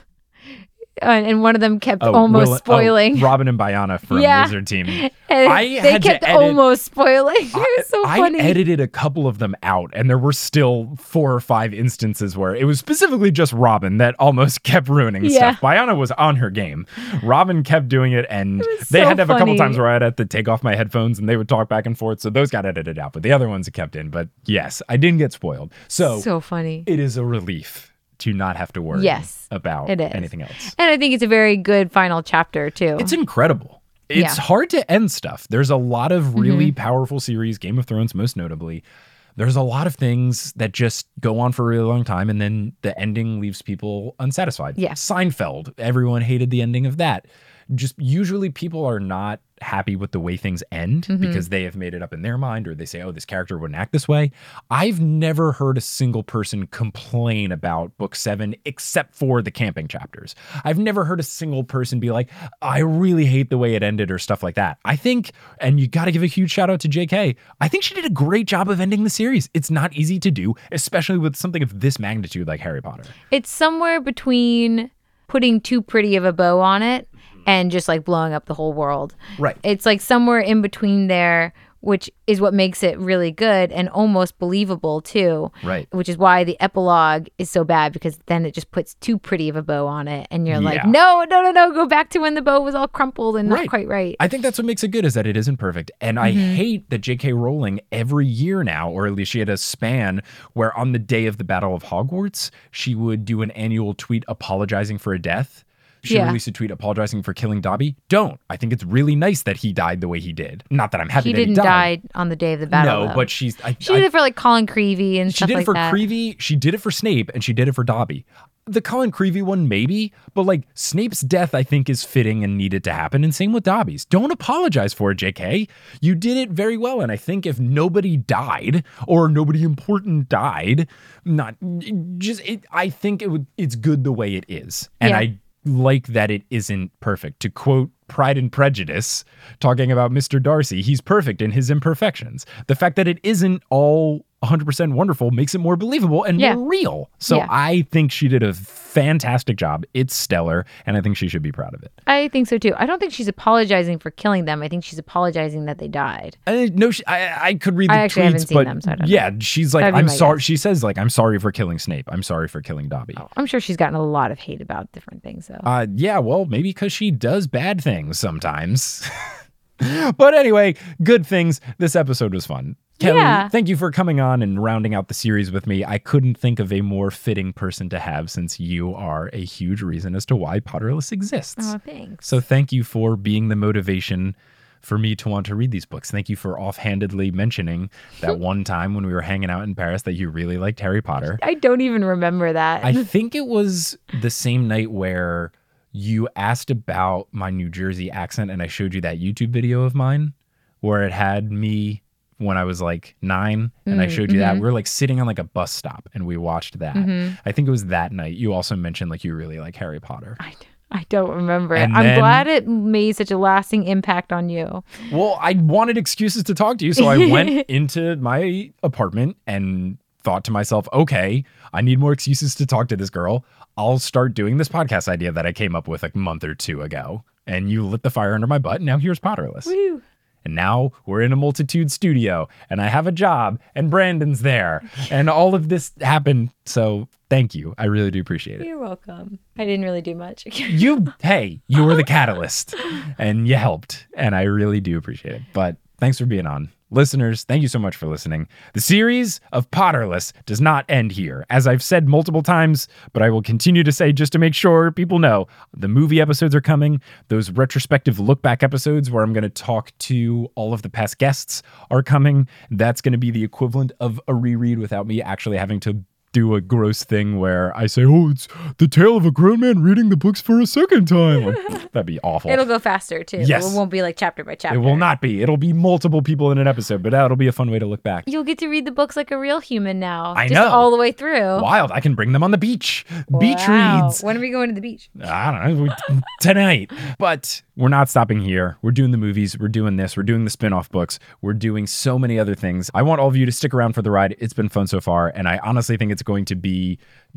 Uh, and one of them kept oh, almost Will, spoiling. Oh, Robin and Bayana from yeah. Wizard Team. And I they had kept to edit, almost spoiling. It was so I, funny. I edited a couple of them out, and there were still four or five instances where it was specifically just Robin that almost kept ruining yeah. stuff. Bayana was on her game. Robin kept doing it, and it they so had to have funny. a couple times where I had to take off my headphones, and they would talk back and forth, so those got edited out, but the other ones kept in. But yes, I didn't get spoiled. So, so funny. It is a relief to not have to worry yes, about it is. anything else. And I think it's a very good final chapter, too. It's incredible. It's yeah. hard to end stuff. There's a lot of really mm-hmm. powerful series, Game of Thrones most notably. There's a lot of things that just go on for a really long time, and then the ending leaves people unsatisfied. Yeah. Seinfeld, everyone hated the ending of that. Just usually people are not happy with the way things end mm-hmm. because they have made it up in their mind, or they say, oh, this character wouldn't act this way. I've never heard a single person complain about book seven except for the camping chapters. I've never heard a single person be like, I really hate the way it ended or stuff like that. I think, and you got to give a huge shout out to J K. I think she did a great job of ending the series. It's not easy to do, especially with something of this magnitude like Harry Potter. It's somewhere between putting too pretty of a bow on it and just like blowing up the whole world. Right. It's like somewhere in between there, which is what makes it really good and almost believable too. Right. Which is why the epilogue is so bad, because then it just puts too pretty of a bow on it. And you're Yeah. like, no, no, no, no, go back to when the bow was all crumpled and Right. not quite right. I think that's what makes it good, is that it isn't perfect. And I Mm-hmm. hate that J K Rowling every year now, or at least she had a span where on the day of the Battle of Hogwarts, she would do an annual tweet apologizing for a death. She Yeah. released a tweet apologizing for killing Dobby. Don't. I think it's really nice that he died the way he did. Not that I'm happy She that didn't he died. die on the day of the battle. No, though. but she's... I, she I, did it for like Colin Creevey and she stuff did it like for that. Creevey, she did it for Snape, and she did it for Dobby. The Colin Creevey one, maybe, but like Snape's death, I think, is fitting and needed to happen, and same with Dobby's. Don't apologize for it, J K. You did it very well, and I think if nobody died or nobody important died, not just it, I think it would. It's good the way it is, and Yeah. I like that it isn't perfect. To quote Pride and Prejudice, talking about Mister Darcy, he's perfect in his imperfections. The fact that it isn't all one hundred percent wonderful makes it more believable and Yeah. more real. So Yeah. I think she did a fantastic job. It's stellar, and I think she should be proud of it. I think so too. I don't think she's apologizing for killing them. I think she's apologizing that they died. I, no, she, I, I could read the I tweets, actually haven't seen but them, so I don't know. yeah, she's like, That'd be I'm my sorry. guess. She says like, I'm sorry for killing Snape. I'm sorry for killing Dobby. Oh, I'm sure she's gotten a lot of hate about different things, though. Uh, yeah, well, maybe because she does bad things sometimes. But anyway, good things. This episode was fun. Kelly, Yeah. thank you for coming on and rounding out the series with me. I couldn't think of a more fitting person to have since you are a huge reason as to why Potterless exists. Oh, thanks. So thank you for being the motivation for me to want to read these books. Thank you for offhandedly mentioning that one time when we were hanging out in Paris that you really liked Harry Potter. I don't even remember that. I think it was the same night where you asked about my New Jersey accent and I showed you that YouTube video of mine where it had me when I was like nine and I showed you that. We were like sitting on like a bus stop and we watched that. I think it was that night. You also mentioned like you really like Harry Potter. I, I don't remember it. And I'm then- glad it made such a lasting impact on you. Well, I wanted excuses to talk to you, so I went into my apartment and thought to myself, okay, I need more excuses to talk to this girl. I'll start doing this podcast idea that I came up with a month or two ago. And you lit the fire under my butt. And now here's Potterless. Woo. And now we're in a Multitude studio and I have a job and Brandon's there and all of this happened. So thank you. I really do appreciate it. You're welcome. I didn't really do much. You, hey, you were the catalyst and you helped. And I really do appreciate it. But thanks for being on. Listeners, thank you so much for listening. The series of Potterless does not end here. As I've said multiple times, but I will continue to say just to make sure people know, the movie episodes are coming. Those retrospective look back episodes where I'm going to talk to all of the past guests are coming. That's going to be the equivalent of a reread without me actually having to do a gross thing where I say, oh, it's the tale of a grown man reading the books for a second time. Like, that'd be awful. It'll go faster too. Yes. It won't be like chapter by chapter. It will not be. It'll be multiple people in an episode, but that'll be a fun way to look back. You'll get to read the books like a real human now. I just know. all the way through. Wild. I can bring them on the beach. Beach Wow. reads. When are we going to the beach? I don't know. we- Tonight. But we're not stopping here. We're doing the movies. We're doing this. We're doing the spin-off books. We're doing so many other things. I want all of you to stick around for the ride. It's been fun so far. And I honestly think it's going to be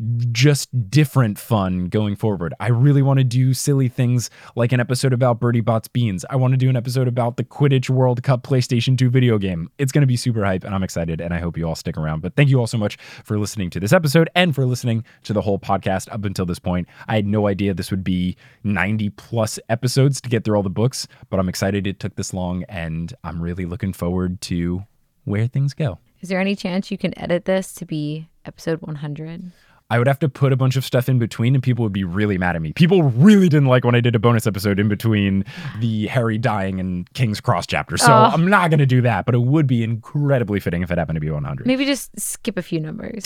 just different fun going forward. I really want to do silly things like an episode about Bertie Bott's Beans. I want to do an episode about the Quidditch World Cup PlayStation two video game. It's going to be super hype and I'm excited and I hope you all stick around. But thank you all so much for listening to this episode and for listening to the whole podcast up until this point. I had no idea this would be ninety plus episodes to get through all the books, but I'm excited it took this long and I'm really looking forward to where things go. Is there any chance you can edit this to be episode one hundred? I would have to put a bunch of stuff in between and people would be really mad at me. People really didn't like when I did a bonus episode in between the Harry dying and King's Cross chapter. So Oh. I'm not going to do that, but it would be incredibly fitting if it happened to be one hundred. Maybe just skip a few numbers.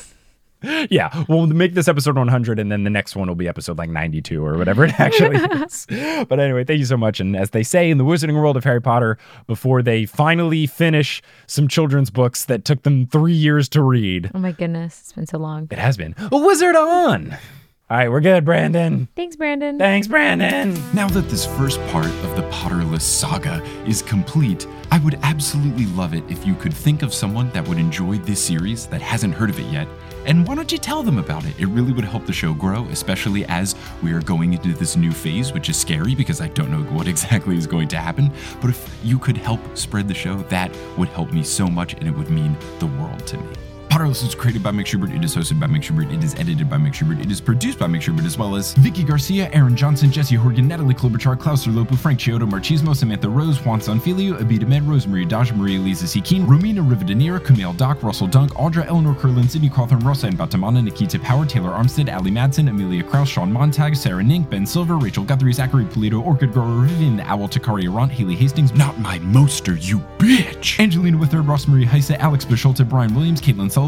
Yeah, we'll make this episode one hundred and then the next one will be episode like ninety-two or whatever it actually is. But anyway, thank you so much. And as they say in the Wizarding World of Harry Potter, before they finally finish some children's books that took them three years to read, Oh my goodness, it's been so long. it has been a wizard on. All right, we're good, Brandon. Thanks, Brandon. Thanks, Brandon. Now that this first part of the Potterless saga is complete, I would absolutely love it if you could think of someone that would enjoy this series that hasn't heard of it yet. And why don't you tell them about it? It really would help the show grow, especially as we are going into this new phase, which is scary because I don't know what exactly is going to happen. But if you could help spread the show, that would help me so much and it would mean the world to me. Potterless is created by Mick Schubert, it is hosted by Mick Schubert, it is edited by Mick Schubert, it is produced by Mick Schubert, as well as Vicky Garcia, Aaron Johnson, Jesse Horgan, Natalie Klobuchar, Klaus Lopu, Frank Chiodo, Marchismo, Samantha Rose, Juan Sanfilio, Abida Med, Rosemary Daja, Maria Lisa Sikin, Romina Rivadeneira, Camille Dock, Russell Dunk, Audra, Eleanor Curlin, Sydney Cawthorn, Rosa and Batamana, Nikita Power, Taylor Armstead, Ali Madsen, Amelia Krauss, Sean Montag, Sarah Nink, Ben Silver, Rachel Guthrie, Zachary Polito, Orchid Grower, Vivian the Owl, Takari Arant, Haley Hastings, Not My Moster, You Bitch, Angelina Witherd, Rosemary Heise, Alex Bisholta, Brian Williams, Caitlin Sullivan,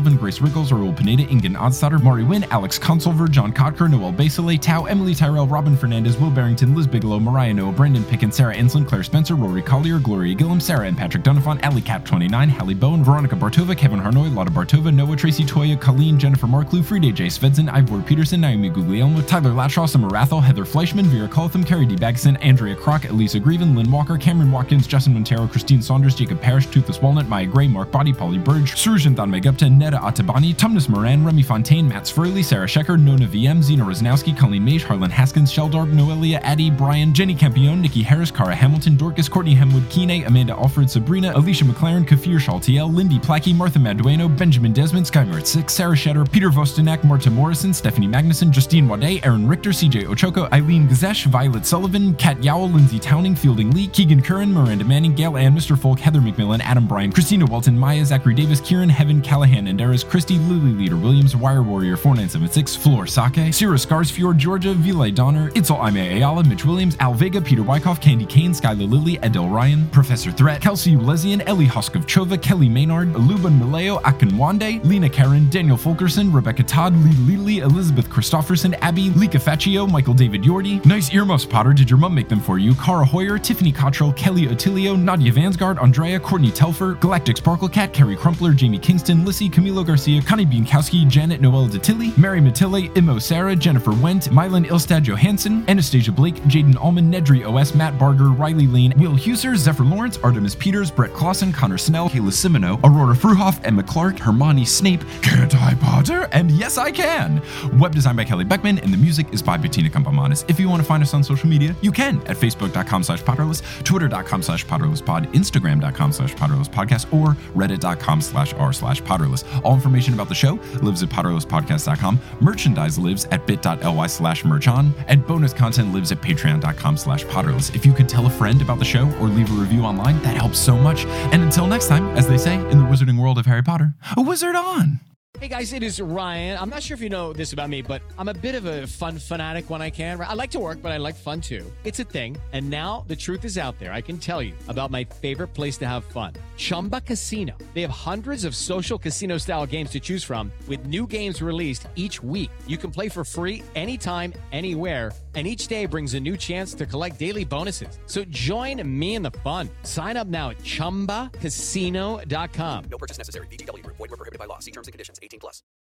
Sullivan, Grace Riggles, Raul Pineda, Ingen Odstadter, Mari Wynn, Alex Consulver, John Kotker, Noel Basile, Tao, Emily Tyrell, Robin Fernandez, Will Barrington, Liz Bigelow, Mariah Noah, Brandon Pickens, Sarah Enslin, Claire Spencer, Rory Collier, Gloria Gillum, Sarah and Patrick Donifant, Ali Cat twenty-nine, Hallie Bowen, Veronica Bartova, Kevin Harnoy, Lotta Bartova, Noah Tracy Toya, Colleen, Jennifer Marklew, Frida J. Svensson, Ivor Peterson, Naomi Guglielmo, Tyler Latshaw, Summer Rathel, Heather Fleischman, Vera Coltham, Carrie D. Bagson, Andrea Kroc, Elisa Grieven, Lynn Walker, Cameron Watkins, Justin Montero, Christine Saunders, Jacob Parrish, Toothless Walnut, Maya Gray, Mark Body, Polly Burge, Surujan Thanmegupta, Neda Atabani, Tumnus Moran, Remy Fontaine, Matt Furley, Sarah Shecker, Nona V M, Zena Rosnowski, Colleen Mage, Harlan Haskins, Sheldorp, Noelia, Addie, Brian, Jenny Campione, Nikki Harris, Cara Hamilton, Dorcas, Courtney Hemwood, Kine, Amanda Alfred, Sabrina, Alicia McLaren, Kafir Shaltiel, Lindy Plackey, Martha Madueno, Benjamin Desmond, Skymart six, Sarah Shetter, Peter Vostenak, Marta Morrison, Stephanie Magnuson, Justine Wade, Aaron Richter, C J Ochoko, Eileen Gazesh, Violet Sullivan, Kat Yowell, Lindsay Towning, Fielding Lee, Keegan Curran, Miranda Manning, Gail Ann, Mister Folk, Heather McMillan, Adam Bryan, Christina Walton, Maya, Zachary Davis, Kieran, Heaven, Callahan, Enderas, Christy, Lily Leader Williams, Wire Warrior four nine seven six, Floor Sake, Sierra Scarsfjord, Georgia, Vilay Donner, Itzel Ime Ayala, Mitch Williams, Al Vega, Peter Wyckoff, Candy Kane, Skylar Lilly, Adele Ryan, Professor Threat, Kelsey Ulesian, Ellie Hoskovchova, Kelly Maynard, Luban Maleo, Akinwande, Lena Karen, Daniel Fulkerson, Rebecca Todd, Lee Lily, Elizabeth Christofferson, Abby, Lika Faccio, Michael David Yordi. Nice earmuffs, Potter. Did your mom make them for you? Cara Hoyer, Tiffany Cottrell, Kelly Ottilio, Nadia Vansgard, Andrea, Courtney Telfer, Galactic Sparkle Cat, Carrie Crumpler, Jamie Kingston, Lissy, Camilo Garcia, Connie Bienkowski, Janet Noel Detilly, Mary Matille, Imo Sarah, Jennifer Wendt, Mylan Ilstad Johansson, Anastasia Blake, Jaden Allman, Nedry O S, Matt Barger, Riley Lane, Will Huser, Zephyr Lawrence, Artemis Peters, Brett Clausen, Connor Snell, Kayla Simino, Aurora Fruhoff, Emma Clark, Hermione Snape, Can't I, Potter? And yes, I can! Web design by Kelly Beckman, and the music is by Bettina Campamanis. If you want to find us on social media, you can at facebook.com slash Potterless, twitter.com slash Potterlesspod, instagram.com slash Potterlesspodcast, or reddit.com slash r slash Potterless. All information about the show lives at potterlesspodcast dot com, merchandise lives at bit.ly slash merchon, and bonus content lives at patreon.com slash Potterless. If you could tell a friend about the show or leave a review online, that helps so much. And until next time, as they say in the wizarding world of Harry Potter, a wizard on! Hey guys, it is Ryan. I'm not sure if you know this about me, but I'm a bit of a fun fanatic when I can. I like to work, but I like fun too. It's a thing. And now the truth is out there. I can tell you about my favorite place to have fun. Chumba Casino. They have hundreds of social casino style games to choose from with new games released each week. You can play for free anytime, anywhere. And each day brings a new chance to collect daily bonuses. So join me in the fun. Sign up now at chumba casino dot com. No purchase necessary. V G W Group. Void where prohibited by law. See terms and conditions. eighteen plus.